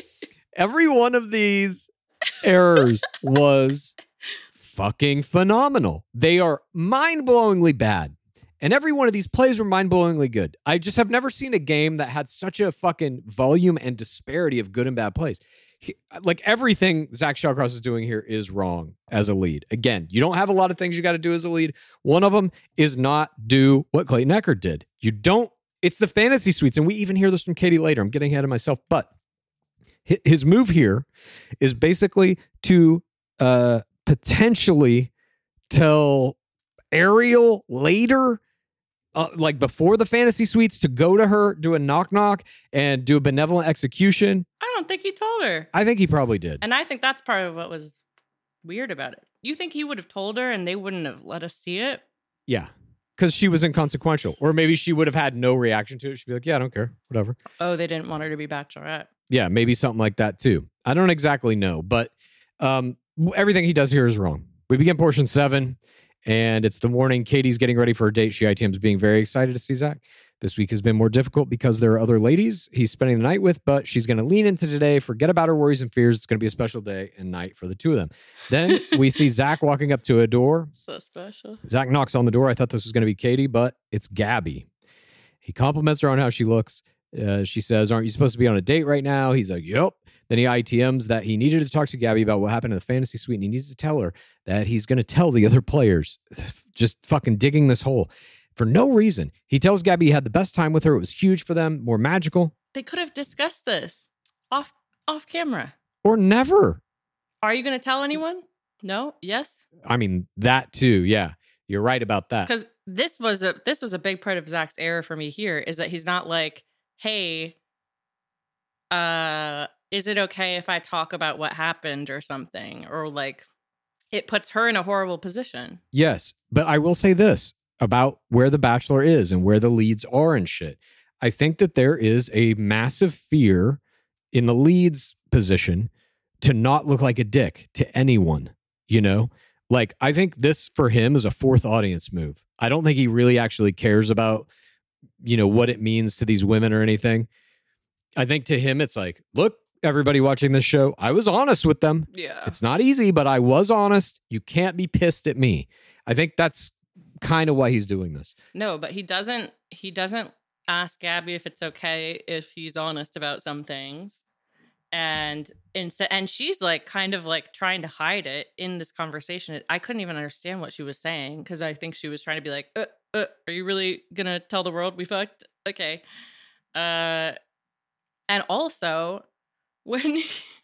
Every one of these errors was fucking phenomenal. They are mind-blowingly bad. And every one of these plays were mind-blowingly good. I just have never seen a game that had such a fucking volume and disparity of good and bad plays. Like everything Zach Shawcross is doing here is wrong as a lead. Again, you don't have a lot of things you got to do as a lead. One of them is not do what Clayton Echard did. You don't. It's the fantasy suites, and we even hear this from Katie later. I'm getting ahead of myself, but his move here is basically to potentially tell Ariel later, like before the fantasy suites, to go to her, do a knock and do a benevolent execution. I don't think he told her. I think he probably did. And I think that's part of what was weird about it. You think he would have told her and they wouldn't have let us see it? Yeah. Because she was inconsequential. Or maybe she would have had no reaction to it. She'd be like, yeah, I don't care. Whatever. Oh, they didn't want her to be bachelorette. Yeah, maybe something like that too. I don't exactly know. But everything he does here is wrong. We begin portion 7. And it's the morning. Katie's getting ready for a date. She ITM's being very excited to see Zach. This week has been more difficult because there are other ladies he's spending the night with, but she's going to lean into today, forget about her worries and fears. It's going to be a special day and night for the two of them. Then we see Zach walking up to a door. So special. Zach knocks on the door. I thought this was going to be Katie, but it's Gabby. He compliments her on how she looks. She says, aren't you supposed to be on a date right now? He's like, yep. Then he ITMs that he needed to talk to Gabby about what happened in the fantasy suite, and he needs to tell her that he's going to tell the other players. Just fucking digging this hole for no reason. He tells Gabby he had the best time with her. It was huge for them, more magical. They could have discussed this off camera. Or never. Are you going to tell anyone? No? Yes? I mean, that too. Yeah. You're right about that. Because this was a big part of Zach's error for me here, is that he's not like, hey, is it okay if I talk about what happened or something? Or like, it puts her in a horrible position. Yes. But I will say this about where The Bachelor is and where the leads are and shit. I think that there is a massive fear in the leads position to not look like a dick to anyone, you know? Like, I think this for him is a fourth audience move. I don't think he really actually cares about, you know, what it means to these women or anything. I think to him, it's like, look, everybody watching this show, I was honest with them. Yeah. It's not easy, but I was honest. You can't be pissed at me. I think that's kind of why he's doing this. No, but he doesn't ask Gabby if it's okay if he's honest about some things. And she's like kind of like trying to hide it in this conversation. I couldn't even understand what she was saying because I think she was trying to be like, are you really gonna tell the world we fucked? Okay. And also when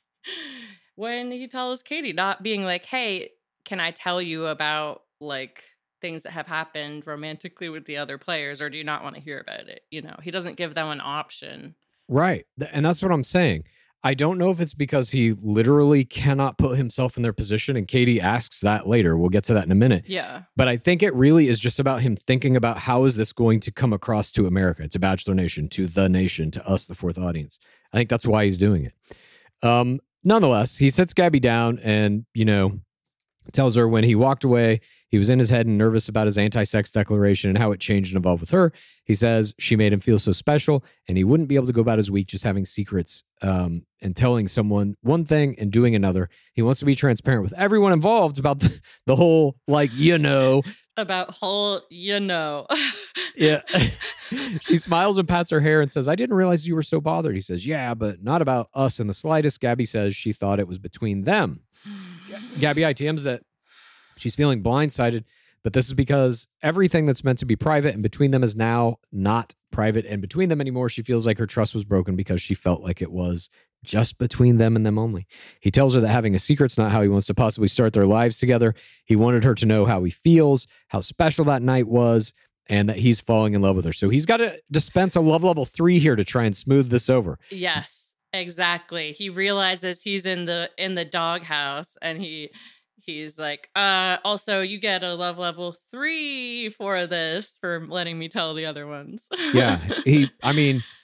he tells Katie, not being like, hey, can I tell you about like things that have happened romantically with the other players, or do you not want to hear about it? You know, he doesn't give them an option. Right. And that's what I'm saying. I don't know if it's because he literally cannot put himself in their position, and Katie asks that later. We'll get to that in a minute. Yeah. But I think it really is just about him thinking about how is this going to come across to America, to Bachelor Nation, to the nation, to us, the fourth audience. I think that's why he's doing it. Nonetheless, he sits Gabby down and, you know, tells her when he walked away, he was in his head and nervous about his anti-sex declaration and how it changed and evolved with her. He says she made him feel so special and he wouldn't be able to go about his week just having secrets and telling someone one thing and doing another. He wants to be transparent with everyone involved about the whole, like, you know. About whole, you know. Yeah. She smiles and pats her hair and says, I didn't realize you were so bothered. He says, yeah, but not about us in the slightest. Gabby says she thought it was between them. Gabby ITMs that she's feeling blindsided, but this is because everything that's meant to be private and between them is now not private and between them anymore. She feels like her trust was broken because she felt like it was just between them and them only. He tells her that having a secret's not how he wants to possibly start their lives together. He wanted her to know how he feels, how special that night was, and that he's falling in love with her. So he's got to dispense a love level 3 here to try and smooth this over. Yes, exactly. He realizes he's in the doghouse, and he's like, also you get a love level 3 for this, for letting me tell the other ones. Yeah.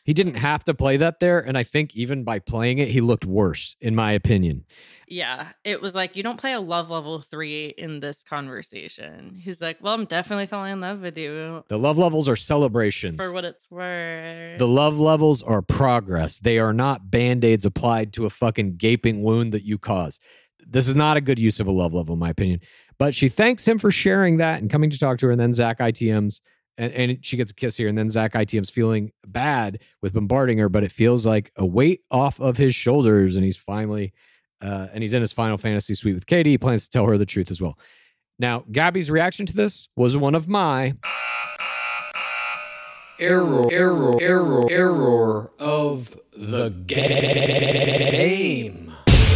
He didn't have to play that there, and I think even by playing it, he looked worse, in my opinion. Yeah, it was like, you don't play a love level 3 in this conversation. He's like, well, I'm definitely falling in love with you. The love levels are celebrations. For what it's worth. The love levels are progress. They are not Band-Aids applied to a fucking gaping wound that you cause. This is not a good use of a love level, in my opinion. But she thanks him for sharing that and coming to talk to her, and then Zach ITM's and she gets a kiss here, and then Zach ITM's feeling bad with bombarding her, but it feels like a weight off of his shoulders, and he's finally, and he's in his Final Fantasy suite with Katie. He plans to tell her the truth as well. Now, Gabby's reaction to this was one of my error of the game.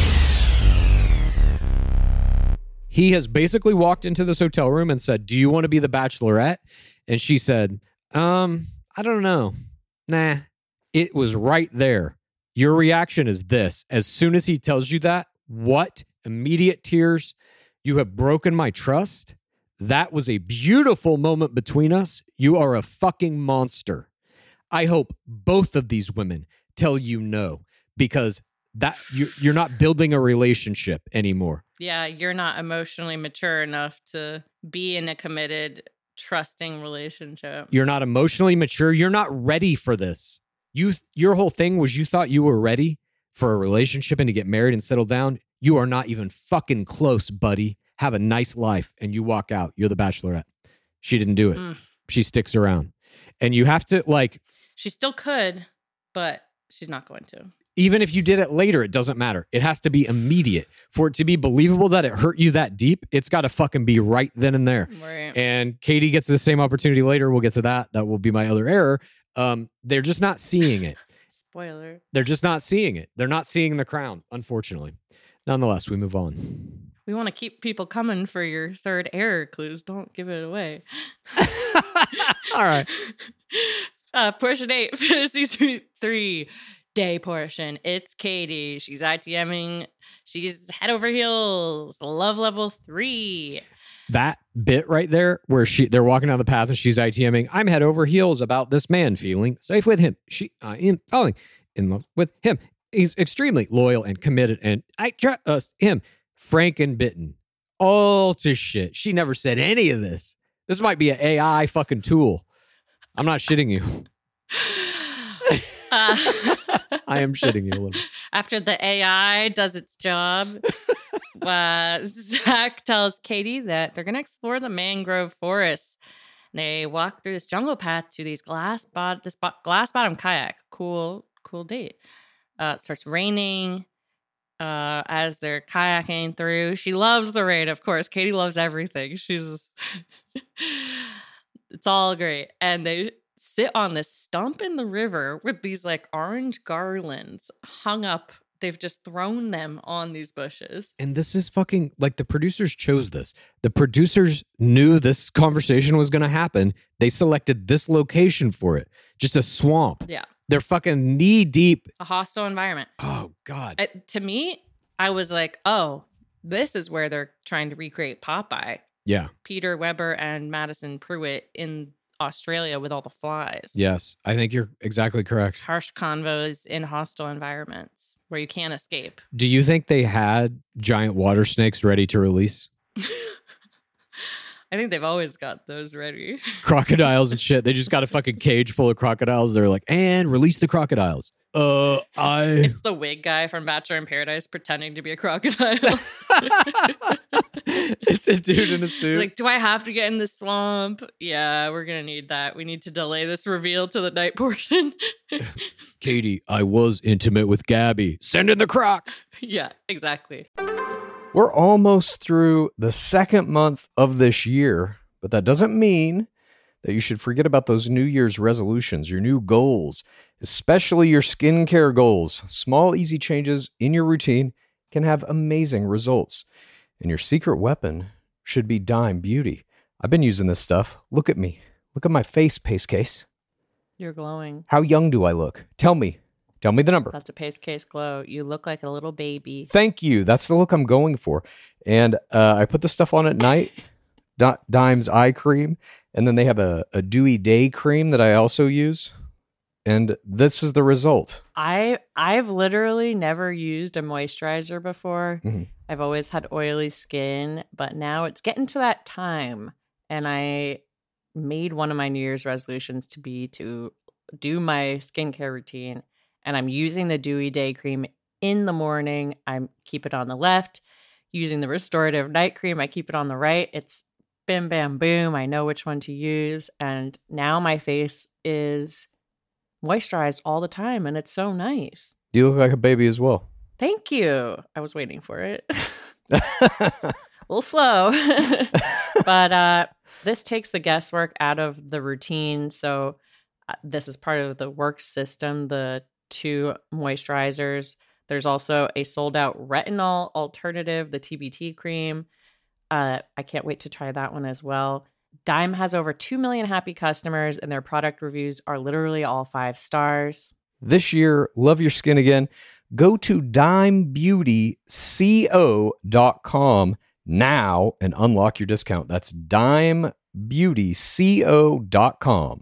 He has basically walked into this hotel room and said, do you want to be the Bachelorette? And she said, I don't know. Nah. It was right there. Your reaction is this. As soon as he tells you that, what? Immediate tears. You have broken my trust. That was a beautiful moment between us. You are a fucking monster. I hope both of these women tell you no, because that you're not building a relationship anymore. Yeah, you're not emotionally mature enough to be in a committed, trusting relationship. You're not emotionally mature. You're not ready for this. Your whole thing was you thought you were ready for a relationship and to get married and settle down. You are not even fucking close, buddy. Have a nice life. And you walk out. You're the Bachelorette. She didn't do it. She sticks around. And you have to, like... She still could, but she's not going to. Even if you did it later, it doesn't matter. It has to be immediate. For it to be believable that it hurt you that deep, it's got to fucking be right then and there. Right. And Katie gets the same opportunity later. We'll get to that. That will be my other error. They're just not seeing it. Spoiler. They're just not seeing it. They're not seeing the crown, unfortunately. Nonetheless, we move on. We want to keep people coming for your third error clues. Don't give it away. All right. Portion 8, Fantasy Suite 3. Day portion. It's Katie. She's ITMing. She's head over heels. Love level 3. That bit right there where they're walking down the path and she's ITMing. I'm head over heels about this man feeling safe with him. I am falling in love with him. He's extremely loyal and committed, and I trust him. Frankenbitten. All to shit. She never said any of this. This might be an AI fucking tool. I'm not shitting you. I am shitting you a little. After the AI does its job, Zach tells Katie that they're going to explore the mangrove forests. They walk through this jungle path to these glass bottom kayak. Cool date. It starts raining as they're kayaking through. She loves the rain, of course. Katie loves everything. She's just it's all great. And they sit on this stump in the river with these like orange garlands hung up. They've just thrown them on these bushes. And this is fucking, like, the producers chose this. The producers knew this conversation was going to happen. They selected this location for it. Just a swamp. Yeah. They're fucking knee deep. A hostile environment. Oh, God. To me, I was like, oh, this is where they're trying to recreate Popeye. Yeah. Peter Weber and Madison Pruitt in Australia with all the flies. Yes, I think you're exactly correct. Harsh convos in hostile environments where you can't escape. Do you think they had giant water snakes ready to release? I think they've always got those ready. Crocodiles and shit. They just got a fucking cage full of crocodiles. They're like, and release the crocodiles. It's the wig guy from Bachelor in Paradise pretending to be a crocodile. It's a dude in a suit. He's like, do I have to get in the swamp? Yeah, we're going to need that. We need to delay this reveal to the night portion. Katie, I was intimate with Gabby. Send in the croc. Yeah, exactly. We're almost through the second month of this year, but that doesn't mean that you should forget about those New Year's resolutions, your new goals, especially your skincare goals. Small, easy changes in your routine can have amazing results. And your secret weapon should be Dime Beauty. I've been using this stuff. Look at me. Look at my face, Pace Case. You're glowing. How young do I look? Tell me. Tell me the number. That's a Pace Case glow. You look like a little baby. Thank you. That's the look I'm going for. And I put the stuff on at night. Dime's eye cream. And then they have a dewy day cream that I also use. and this is the result. I've literally never used a moisturizer before. Mm-hmm. I've always had oily skin, but now it's getting to that time, and I made one of my New Year's resolutions to be to do my skincare routine, and I'm using the Dewy Day Cream in the morning. I keep it on the left. Using the Restorative Night Cream, I keep it on the right. It's bim, bam, boom. I know which one to use, and now my face is moisturized all the time, and it's so nice. You look like a baby as well. Thank you. I was waiting for it. A little slow. But this takes the guesswork out of the routine. So this is part of the work system, the 2 moisturizers. There's also a sold out retinol alternative, the TBT cream. I can't wait to try that one as well. Dime has over 2 million happy customers, and their product reviews are literally all 5 stars. This year, love your skin again. Go to dimebeautyco.com now and unlock your discount. That's dimebeautyco.com.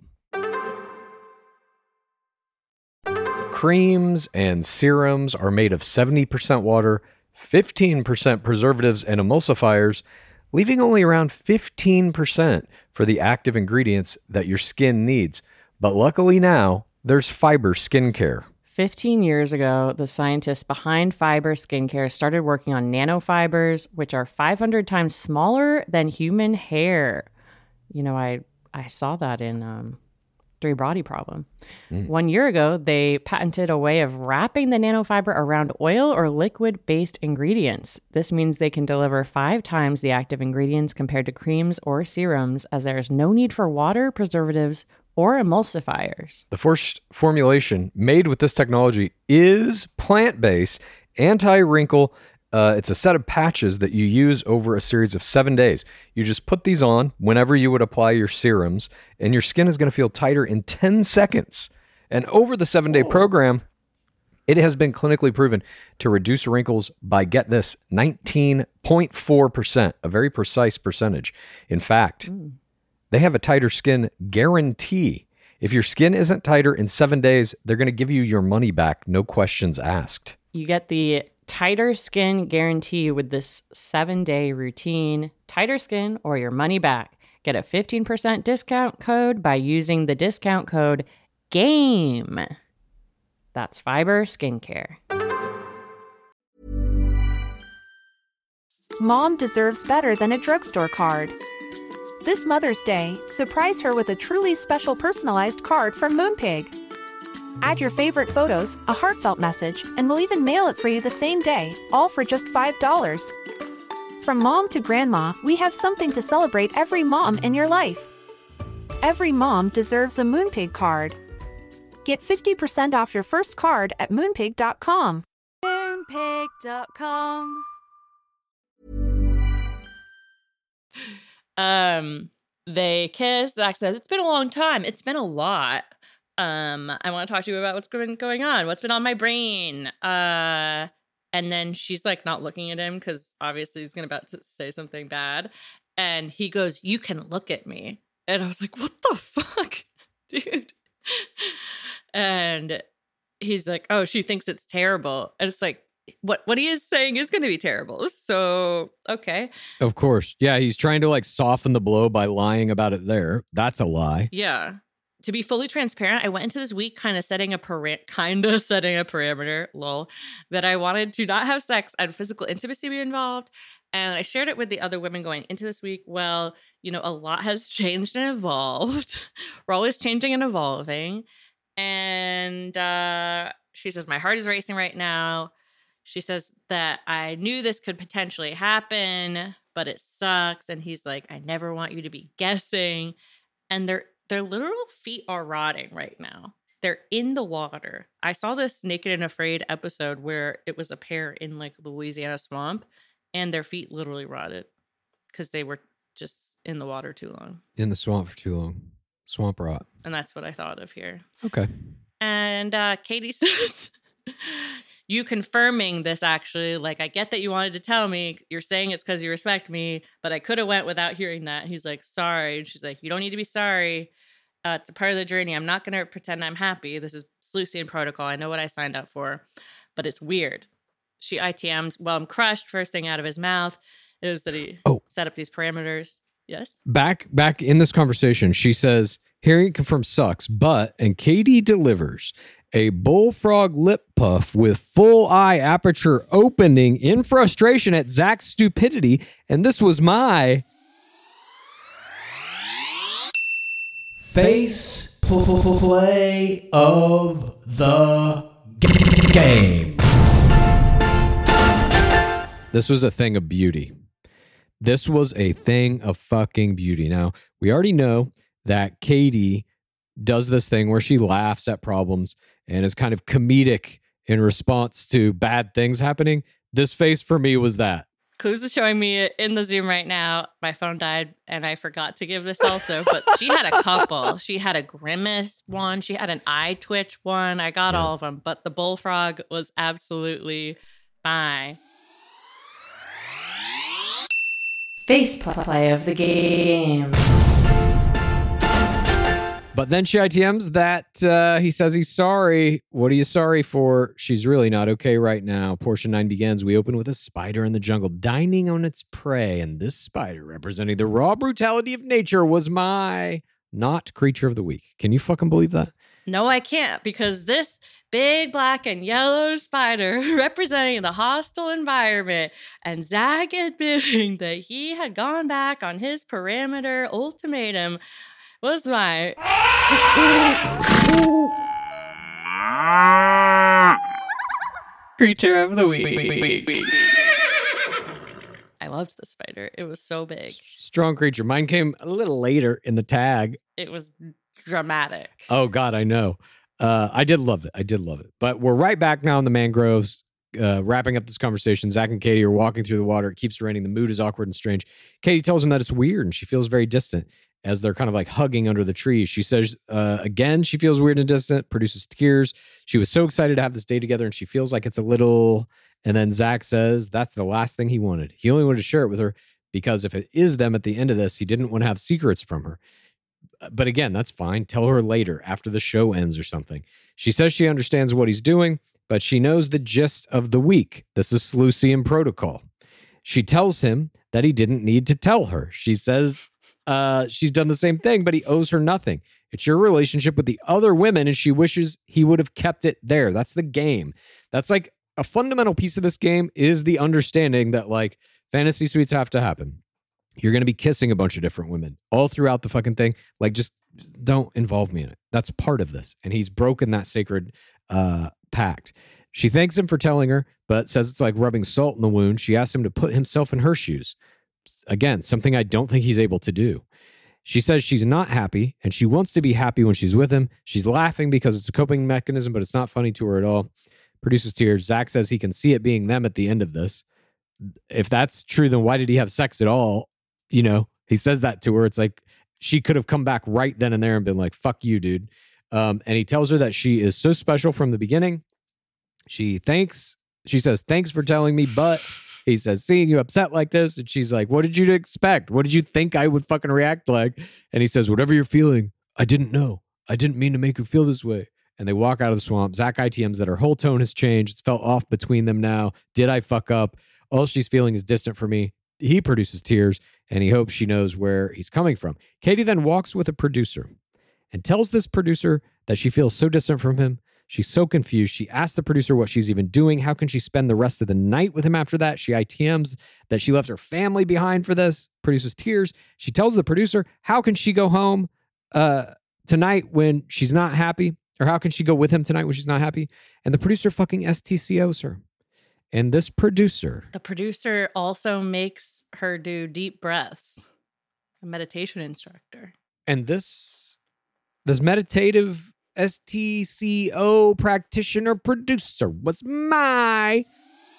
Creams and serums are made of 70% water, 15% preservatives and emulsifiers, leaving only around 15% for the active ingredients that your skin needs. But luckily now, there's Fiber Skincare. 15 years ago, the scientists behind Fiber Skincare started working on nanofibers, which are 500 times smaller than human hair. You know, I saw that in Three Body Problem. 1 year ago, they patented a way of wrapping the nanofiber around oil or liquid-based ingredients. This means they can deliver 5 times the active ingredients compared to creams or serums, as there is no need for water, preservatives, or emulsifiers. The first formulation made with this technology is plant-based, anti-wrinkle. It's a set of patches that you use over a series of 7 days. You just put these on whenever you would apply your serums, and your skin is going to feel tighter in 10 seconds. And over the 7-day program, it has been clinically proven to reduce wrinkles by, get this, 19.4%, a very precise percentage. In fact, they have a tighter skin guarantee. If your skin isn't tighter in 7 days, they're going to give you your money back, no questions asked. You get the tighter skin guarantee with this 7-day routine. Tighter skin or your money back. Get a 15% discount code by using the discount code GAME. That's Fiber Skincare. Mom deserves better than a drugstore card. This Mother's Day, surprise her with a truly special personalized card from Moonpig. Add your favorite photos, a heartfelt message, and we'll even mail it for you the same day, all for just $5. From mom to grandma, we have something to celebrate every mom in your life. Every mom deserves a Moonpig card. Get 50% off your first card at moonpig.com. Moonpig.com. They kiss. Zach says, it's been a long time. It's been a lot. I want to talk to you about what's been going on. What's been on my brain. And then she's like not looking at him because obviously he's about to say something bad. And he goes, you can look at me. And I was like, what the fuck, dude? And he's like, oh, she thinks it's terrible. And it's like, what he is saying is going to be terrible. So, okay. Of course. Yeah, he's trying to like soften the blow by lying about it there. That's a lie. Yeah. To be fully transparent, I went into this week kind of setting a parameter, lol, that I wanted to not have sex and physical intimacy be involved. And I shared it with the other women going into this week. Well, you know, a lot has changed and evolved. We're always changing and evolving. And she says, my heart is racing right now. She says that I knew this could potentially happen, but it sucks. And he's like, I never want you to be guessing. And their literal feet are rotting right now. They're in the water. I saw this Naked and Afraid episode where it was a pair in like Louisiana swamp and their feet literally rotted because they were just in the water too long. In the swamp for too long. Swamp rot. And that's what I thought of here. Okay. And Katie says, you confirming this actually, like, I get that you wanted to tell me. You're saying it's because you respect me, but I could have went without hearing that. He's like, sorry. And she's like, you don't need to be sorry. It's a part of the journey. I'm not going to pretend I'm happy. This is Sluician protocol. I know what I signed up for, but it's weird. She ITM'd, well, I'm crushed. First thing out of his mouth is that he set up these parameters. Yes? Back in this conversation, she says, hearing confirmed sucks, but, and Katie delivers a bullfrog lip puff with full eye aperture opening in frustration at Zach's stupidity. And this was my face play of the game. This was a thing of beauty. This was a thing of fucking beauty. Now, we already know that Katie does this thing where she laughs at problems and is kind of comedic in response to bad things happening. This face for me was that. Clues is showing me in the Zoom right now. My phone died and I forgot to give this also, but she had a couple. She had a grimace one. She had an eye twitch one. I got all of them, but the bullfrog was absolutely fine. Face play of the game. But then she ITMs that he says he's sorry. What are you sorry for? She's really not okay right now. Portion 9 begins. We open with a spider in the jungle dining on its prey. And this spider, representing the raw brutality of nature, was my not creature of the week. Can you fucking believe that? No, I can't, because this big black and yellow spider representing the hostile environment and Zach admitting that he had gone back on his parameter ultimatum was my creature of the week. I loved the spider. It was so big. Strong creature. Mine came a little later in the tag. It was dramatic. Oh, God, I know. I did love it. But we're right back now in the mangroves, wrapping up this conversation. Zach and Katie are walking through the water. It keeps raining. The mood is awkward and strange. Katie tells him that it's weird and she feels very distant as they're kind of like hugging under the trees. She says, again, she feels weird and distant, produces tears. She was so excited to have this day together and she feels like it's a little... And then Zach says that's the last thing he wanted. He only wanted to share it with her because if it is them at the end of this, he didn't want to have secrets from her. But again, that's fine. Tell her later after the show ends or something. She says she understands what he's doing, but she knows the gist of the week. This is Sluician protocol. She tells him that he didn't need to tell her. She says she's done the same thing, but he owes her nothing. It's your relationship with the other women, and she wishes he would have kept it there. That's the game. That's like a fundamental piece of this game is the understanding that like fantasy suites have to happen. You're going to be kissing a bunch of different women all throughout the fucking thing. Like, just don't involve me in it. That's part of this. And he's broken that sacred pact. She thanks him for telling her, but says it's like rubbing salt in the wound. She asks him to put himself in her shoes. Again, something I don't think he's able to do. She says she's not happy and she wants to be happy when she's with him. She's laughing because it's a coping mechanism, but it's not funny to her at all. Produces tears. Zach says he can see it being them at the end of this. If that's true, then why did he have sex at all? You know, he says that to her. It's like she could have come back right then and there and been like, fuck you, dude. And he tells her that she is so special from the beginning. She says, thanks for telling me, but he says, seeing you upset like this. And she's like, what did you expect? What did you think I would fucking react like? And he says, whatever you're feeling, I didn't know. I didn't mean to make you feel this way. And they walk out of the swamp. Zach ITMs that her whole tone has changed. It's felt off between them now. Did I fuck up? All she's feeling is distant from me. He produces tears, and he hopes she knows where he's coming from. Katie then walks with a producer and tells this producer that she feels so distant from him. She's so confused. She asks the producer what she's even doing. How can she spend the rest of the night with him after that? She ITMs that she left her family behind for this. Produces tears. She tells the producer, how can she go home tonight when she's not happy? Or how can she go with him tonight when she's not happy? And the producer fucking STCOs her. And this producer... The producer also makes her do deep breaths. A meditation instructor. And this meditative STCO practitioner producer was my...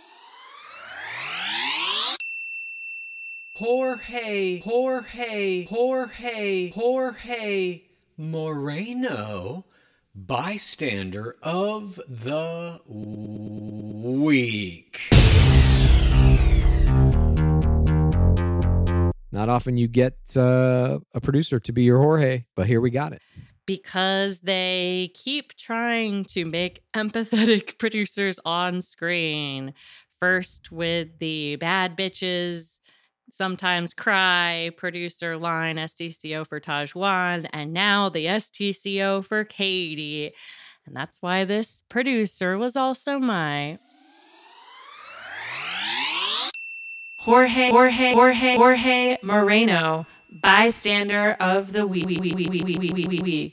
Jorge Moreno, bystander of the week. Not often you get a producer to be your Jorge, but here we got it. because they keep trying to make empathetic producers on screen. First with the bad bitches, sometimes cry producer line STCO for Tajwan, and now the STCO for Katie. And that's why this producer was also my Jorge Moreno, bystander of the week.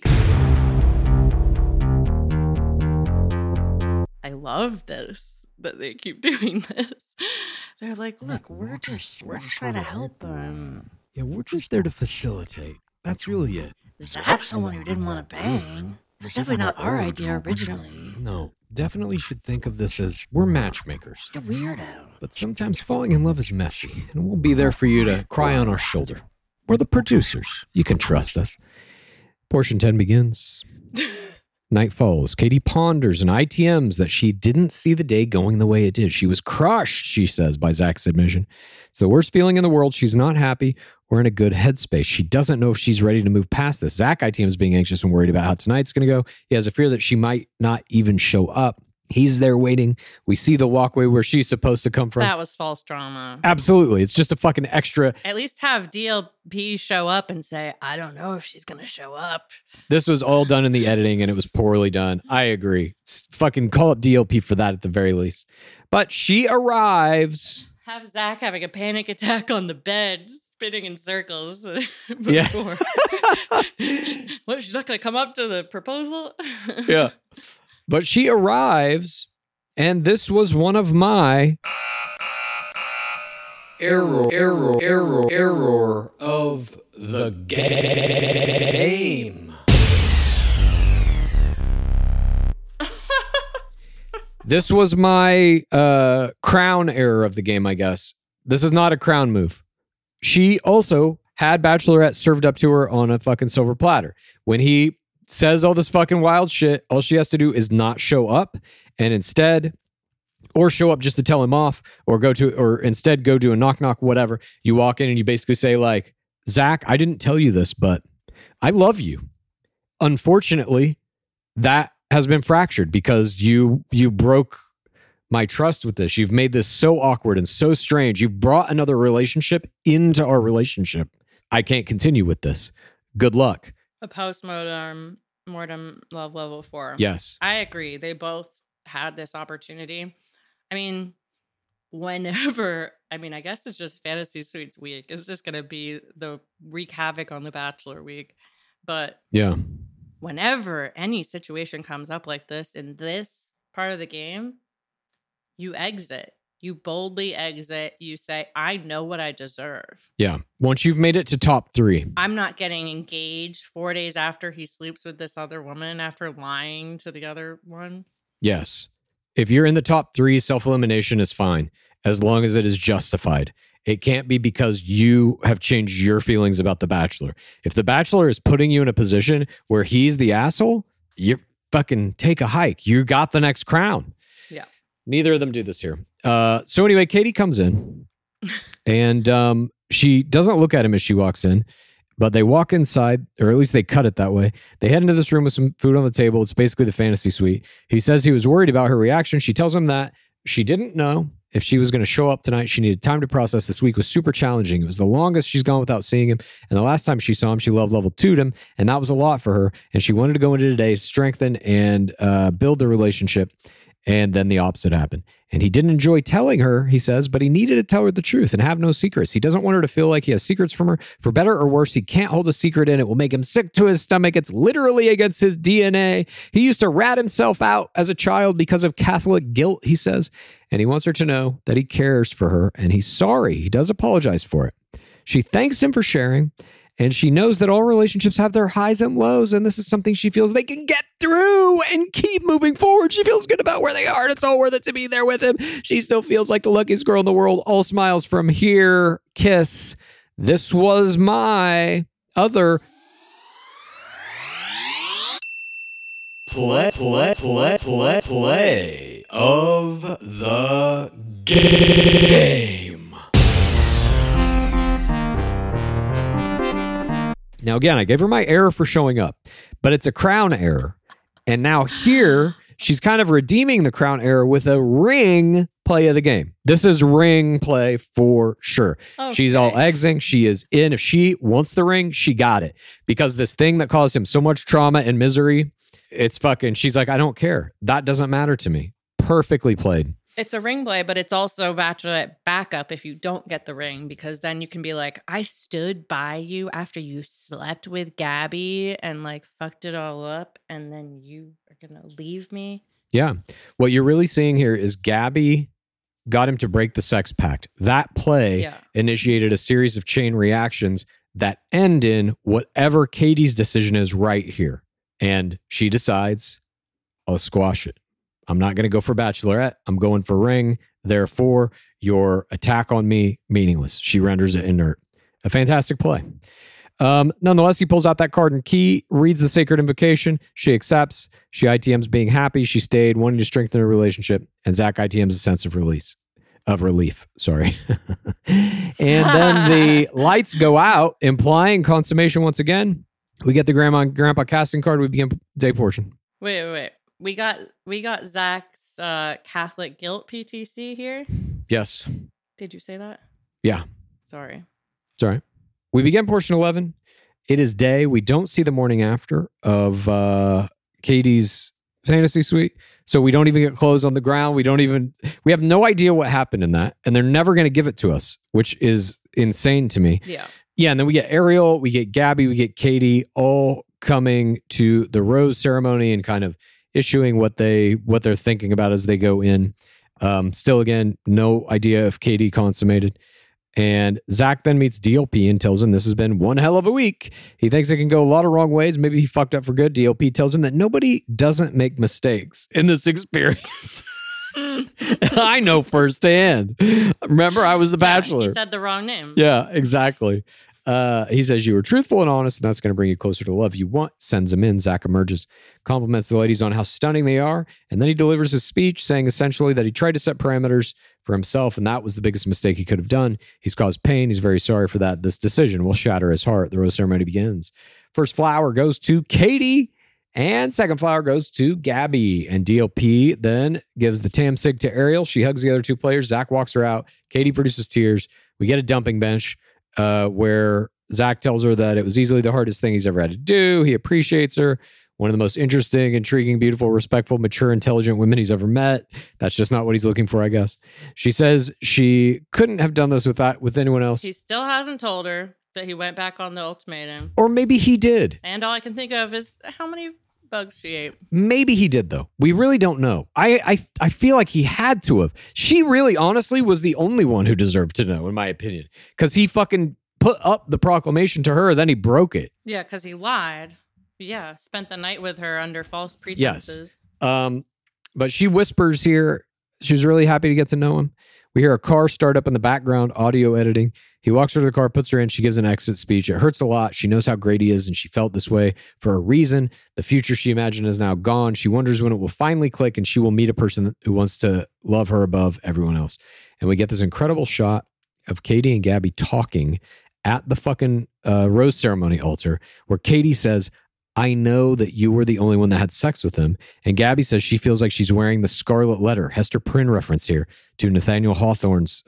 I love this, that they keep doing this. They're like, look, we're just trying to help them. Yeah, we're just there to facilitate. That's really it. Zach's the one who didn't want to bang. It was definitely not our idea originally. No, definitely should think of this as we're matchmakers. It's a weirdo. But sometimes falling in love is messy, and we'll be there for you to cry on our shoulder. We're the producers. You can trust us. Portion 10 begins. Night falls. Katie ponders and ITMs that she didn't see the day going the way it did. She was crushed, she says, by Zach's admission. It's the worst feeling in the world. She's not happy or in a good headspace. She doesn't know if she's ready to move past this. Zach ITMs being anxious and worried about how tonight's going to go. He has a fear that she might not even show up. He's there waiting. We see the walkway where she's supposed to come from. That was false drama. Absolutely. It's just a fucking extra. At least have DLP show up and say, I don't know if she's going to show up. This was all done in the editing and it was poorly done. I agree. Fucking call up DLP for that at the very least. But she arrives. Have Zach having a panic attack on the bed, spinning in circles. Yeah. What, she's not going to come up to the proposal? Yeah. But she arrives, and this was one of my error of the game. This was my crown error of the game, I guess. This is not a crown move. She also had Bachelorette served up to her on a fucking silver platter. When he says all this fucking wild shit, all she has to do is not show up, and instead, or show up just to tell him off, or instead go do a knock knock, whatever. You walk in and you basically say like, Zach, I didn't tell you this, but I love you. Unfortunately, that has been fractured because you broke my trust with this. You've made this so awkward and so strange. You've brought another relationship into our relationship. I can't continue with this. Good luck. A post-mortem love level 4. Yes. I agree. They both had this opportunity. I mean, I guess it's just Fantasy Suites week. It's just going to be the wreak havoc on the Bachelor week. But yeah, whenever any situation comes up like this in this part of the game, you exit. You boldly exit. You say, I know what I deserve. Yeah. Once you've made it to top 3. I'm not getting engaged 4 days after he sleeps with this other woman after lying to the other one. Yes. If you're in the top 3, self-elimination is fine as long as it is justified. It can't be because you have changed your feelings about the Bachelor. If the Bachelor is putting you in a position where he's the asshole, you fucking take a hike. You got the next crown. Yeah. Neither of them do this here. So anyway, Katie comes in and she doesn't look at him as she walks in, but they walk inside, or at least they cut it that way. They head into this room with some food on the table. It's basically the fantasy suite. He says he was worried about her reaction. She tells him that she didn't know if she was going to show up tonight. She needed time to process. This week was super challenging. It was the longest she's gone without seeing him. And the last time she saw him, she love level 2'd him. And that was a lot for her. And she wanted to go into today, strengthen and build the relationship. And then the opposite happened. And he didn't enjoy telling her, he says, but he needed to tell her the truth and have no secrets. He doesn't want her to feel like he has secrets from her. For better or worse, he can't hold a secret in. It will make him sick to his stomach. It's literally against his DNA. He used to rat himself out as a child because of Catholic guilt, he says. And he wants her to know that he cares for her and he's sorry. He does apologize for it. She thanks him for sharing. And she knows that all relationships have their highs and lows. And this is something she feels they can get through and keep moving forward. She feels good about where they are. And it's all worth it to be there with him. She still feels like the luckiest girl in the world. All smiles from here. Kiss. This was my other play of the game. Now, Now, again, I gave her my error for showing up, but it's a crown error. And now here, she's kind of redeeming the crown error with a ring play of the game. This is ring play for sure. Okay. She's all egging. She is in. If she wants the ring, she got it. Because this thing that caused him so much trauma and misery, it's fucking, she's like, I don't care. That doesn't matter to me. Perfectly played. It's a ring play, but it's also Bachelorette backup if you don't get the ring, because then you can be like, I stood by you after you slept with Gabby and like fucked it all up, and then you are going to leave me. Yeah. What you're really seeing here is Gabby got him to break the sex pact. That play initiated a series of chain reactions that end in whatever Katie's decision is right here. And she decides, I'll squash it. I'm not going to go for Bachelorette. I'm going for ring. Therefore, your attack on me, meaningless. She renders it inert. A fantastic play. Nonetheless, he pulls out that card and key, reads the sacred invocation. She accepts. She ITMs being happy. She stayed, wanting to strengthen her relationship. And Zach ITMs a sense of relief. Sorry. And then the lights go out, implying consummation once again. We get the grandma and grandpa casting card. We begin day portion. Wait. We got Zach's Catholic guilt PTC here. Yes. Did you say that? Yeah. Sorry. It's all right. We begin portion 11. It is day. We don't see the morning after of Katie's fantasy suite. So we don't even get clothes on the ground. We have no idea what happened in that. And they're never going to give it to us, which is insane to me. Yeah. Yeah. And then we get Ariel, we get Gabby, we get Katie all coming to the rose ceremony and kind of issuing what they're thinking about as they go in. Still, again, no idea if Katie consummated. And Zach then meets DLP and tells him this has been one hell of a week. He thinks it can go a lot of wrong ways. Maybe he fucked up for good. DLP tells him that nobody doesn't make mistakes in this experience. I know firsthand. Remember, I was the Bachelor. He said the wrong name. Yeah, exactly. He says you were truthful and honest, and that's going to bring you closer to the love you want. Sends him in. Zach emerges, compliments the ladies on how stunning they are, and then he delivers his speech saying essentially that he tried to set parameters for himself, and that was the biggest mistake he could have done. He's caused pain. He's very sorry for that. This decision will shatter his heart. The rose ceremony begins. First flower goes to Katie, and second flower goes to Gabby. And DLP then gives the Tam Sig to Ariel. She hugs the other two players. Zach walks her out. Katie produces tears. We get a dumping bench. Where Zach tells her that it was easily the hardest thing he's ever had to do. He appreciates her. One of the most interesting, intriguing, beautiful, respectful, mature, intelligent women he's ever met. That's just not what he's looking for, I guess. She says she couldn't have done this with anyone else. He still hasn't told her that he went back on the ultimatum. Or maybe he did. And all I can think of is how many bugs she ate. Maybe he did, though. We really don't know. I feel like he had to have. She really, honestly, was the only one who deserved to know, in my opinion. Because he fucking put up the proclamation to her, then he broke it. Yeah, because he lied. Yeah, spent the night with her under false pretenses. Yes. But she whispers here. She's really happy to get to know him. We hear a car start up in the background, audio editing. He walks her to the car, puts her in. She gives an exit speech. It hurts a lot. She knows how great he is, and she felt this way for a reason. The future she imagined is now gone. She wonders when it will finally click and she will meet a person who wants to love her above everyone else. And we get this incredible shot of Katie and Gabby talking at the fucking rose ceremony altar, where Katie says, I know that you were the only one that had sex with him. And Gabby says she feels like she's wearing the Scarlet Letter, Hester Prynne reference here to Nathaniel Hawthorne's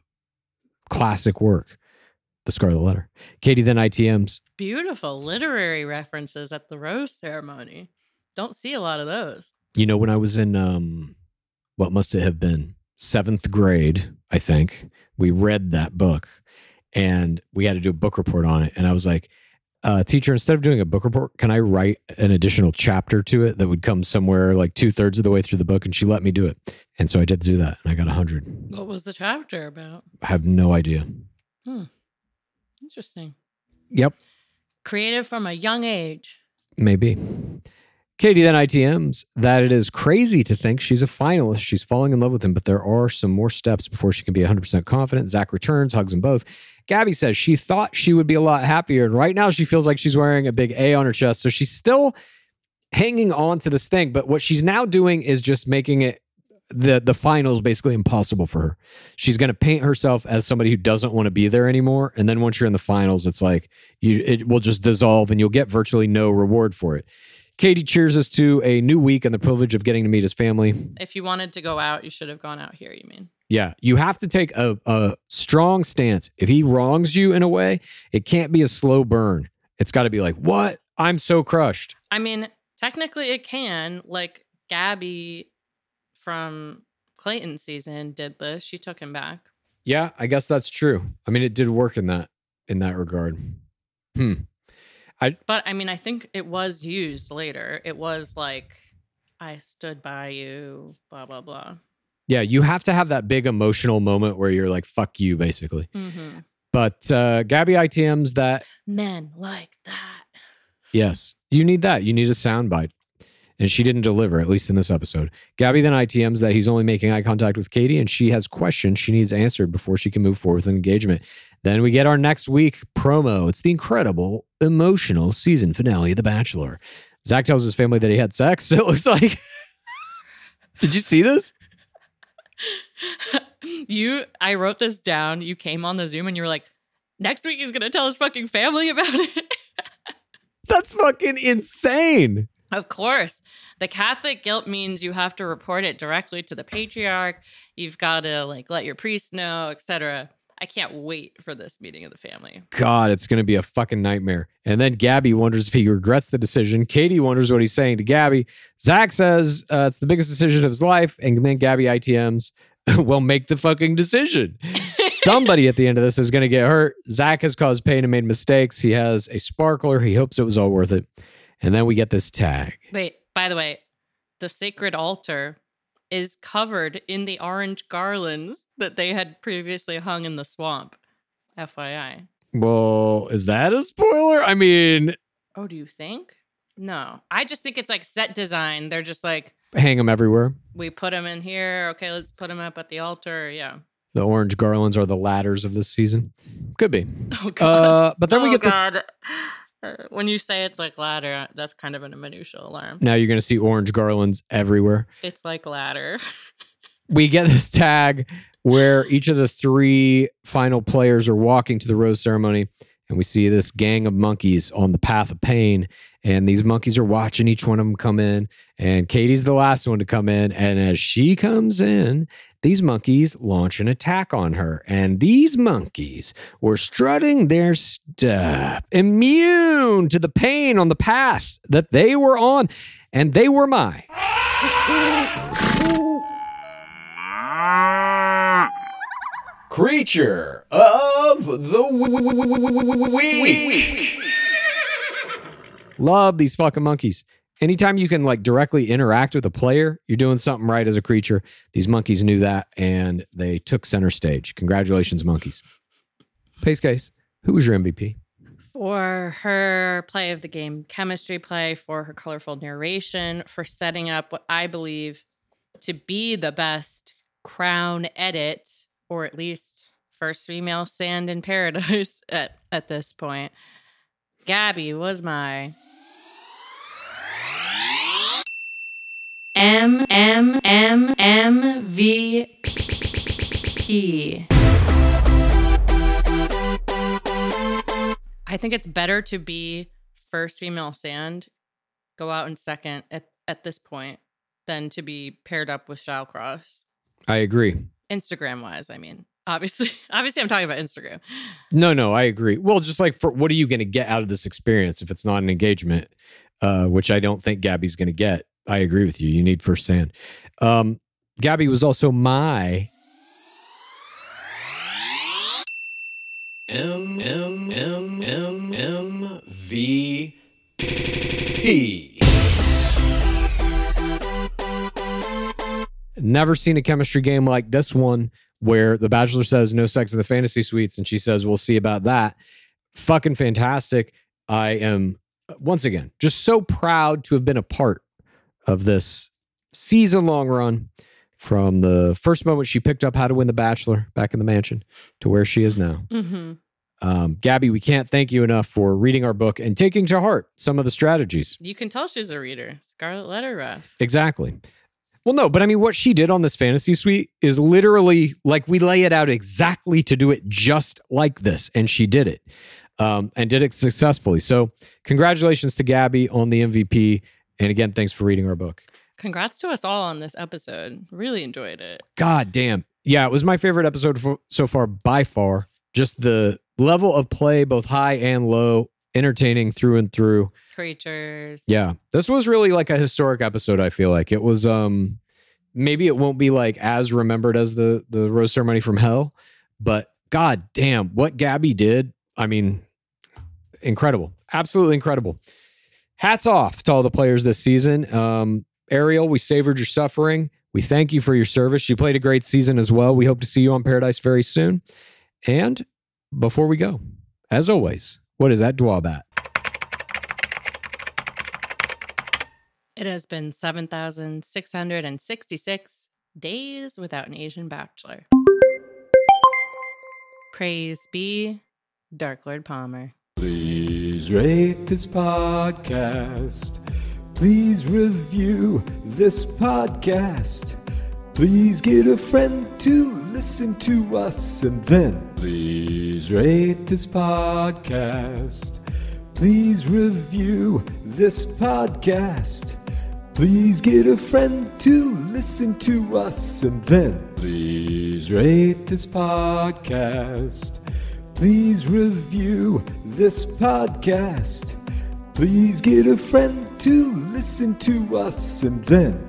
classic work, The Scarlet Letter. Katie then ITMs. Beautiful literary references at the rose ceremony. Don't see a lot of those. You know, when I was in, what must it have been, 7th grade, I think, we read that book and we had to do a book report on it. And I was like, teacher, instead of doing a book report, can I write an additional chapter to it that would come somewhere like 2/3 of the way through the book? And she let me do it. And so I did do that. And I got 100. What was the chapter about? I have no idea. Interesting. Yep. Creative from a young age. Maybe. Katie then ITMs that it is crazy to think she's a finalist. She's falling in love with him, but there are some more steps before she can be 100% confident. Zach returns, hugs them both. Gabby says she thought she would be a lot happier, and right now she feels like she's wearing a big A on her chest, so she's still hanging on to this thing, but what she's now doing is just making it the final is basically impossible for her. She's going to paint herself as somebody who doesn't want to be there anymore. And then once you're in the finals, it's like it will just dissolve and you'll get virtually no reward for it. Katie cheers us to a new week and the privilege of getting to meet his family. If you wanted to go out, you should have gone out here, you mean? Yeah, you have to take a strong stance. If he wrongs you in a way, it can't be a slow burn. It's got to be like, what? I'm so crushed. I mean, technically it can. Like Gabby from Clayton's season did this. She took him back. Yeah, I guess that's true. I mean, it did work in that regard. But I mean, I think it was used later. It was like, I stood by you, blah, blah, blah. Yeah, you have to have that big emotional moment where you're like, fuck you, basically. Mm-hmm. But Gabby ITMs that. Men like that. Yes, you need that. You need a soundbite. And she didn't deliver, at least in this episode. Gabby then ITMs that he's only making eye contact with Katie and she has questions she needs answered before she can move forward with an engagement. Then we get our next week promo. It's the incredible, emotional season finale of The Bachelor. Zach tells his family that he had sex. It looks like. Did you see this? I wrote this down. You came on the Zoom and you were like, next week he's going to tell his fucking family about it. That's fucking insane. Of course. The Catholic guilt means you have to report it directly to the patriarch. You've got to like let your priest know, etc. I can't wait for this meeting of the family. God, it's going to be a fucking nightmare. And then Gabby wonders if he regrets the decision. Katie wonders what he's saying to Gabby. Zach says it's the biggest decision of his life. And then Gabby ITMs, well, make the fucking decision. Somebody at the end of this is going to get hurt. Zach has caused pain and made mistakes. He has a sparkler. He hopes it was all worth it. And then we get this tag. Wait, by the way, the sacred altar is covered in the orange garlands that they had previously hung in the swamp. FYI. Well, is that a spoiler? I mean... Oh, do you think? No. I just think it's like set design. They're just like... Hang them everywhere. We put them in here. Okay, let's put them up at the altar. Yeah. The orange garlands are the ladders of this season. Could be. Oh, God. But then we get God. this... When you say it's like ladder, that's kind of a minutia alarm. Now you're going to see orange garlands everywhere. It's like ladder. We get this tag where each of the three final players are walking to the rose ceremony, and we see this gang of monkeys on the path of pain, and these monkeys are watching each one of them come in, and Katie's the last one to come in, and as she comes in, these monkeys launch an attack on her, and these monkeys were strutting their stuff, immune to the pain on the path that they were on, and they were my creature of the week. Love these fucking monkeys. Anytime you can like directly interact with a player, you're doing something right as a creature. These monkeys knew that and they took center stage. Congratulations, monkeys. Pace Case, who was your MVP? For her play of the game, chemistry play, for her colorful narration, for setting up what I believe to be the best crown edit, or at least first female sand in paradise at this point. Gabby was my MVP. I think it's better to be first female sand, go out in second at this point, than to be paired up with Shallcross. I agree. Instagram wise, I mean. Obviously, I'm talking about Instagram. No, I agree. Well, just like for what are you going to get out of this experience if it's not an engagement, which I don't think Gabby's going to get. I agree with you. You need first sand. Gabby was also my MVP. Never seen a chemistry game like this one where the Bachelor says no sex in the fantasy suites and she says we'll see about that. Fucking fantastic. I am, once again, just so proud to have been a part of this season-long run from the first moment she picked up How to Win the Bachelor back in the mansion to where she is now. Mm-hmm. Gabby, we can't thank you enough for reading our book and taking to heart some of the strategies. You can tell she's a reader. Scarlet Letter rough. Exactly. Well, no, but I mean, what she did on this fantasy suite is literally like we lay it out exactly to do it just like this. And she did it and did it successfully. So congratulations to Gabby on the MVP. And again, thanks for reading our book. Congrats to us all on this episode. Really enjoyed it. God damn. Yeah, it was my favorite episode so far by far. Just the level of play, both high and low, entertaining through and through. Creatures. Yeah. This was really like a historic episode, I feel like. It was maybe it won't be like as remembered as the Rose Ceremony from Hell, but god damn, what Gabby did, I mean, incredible. Absolutely incredible. Hats off to all the players this season. Ariel, we savored your suffering. We thank you for your service. You played a great season as well. We hope to see you on Paradise very soon. And before we go, as always, what is that Dwabat? It has been 7,666 days without an Asian bachelor. Praise be Dark Lord Palmer. Please rate this podcast. Please review this podcast. Please get a friend to listen to us, and then please rate this podcast. Please review this podcast. Please get a friend to listen to us, and then please rate this podcast. Please review this podcast. Please get a friend to listen to us, and then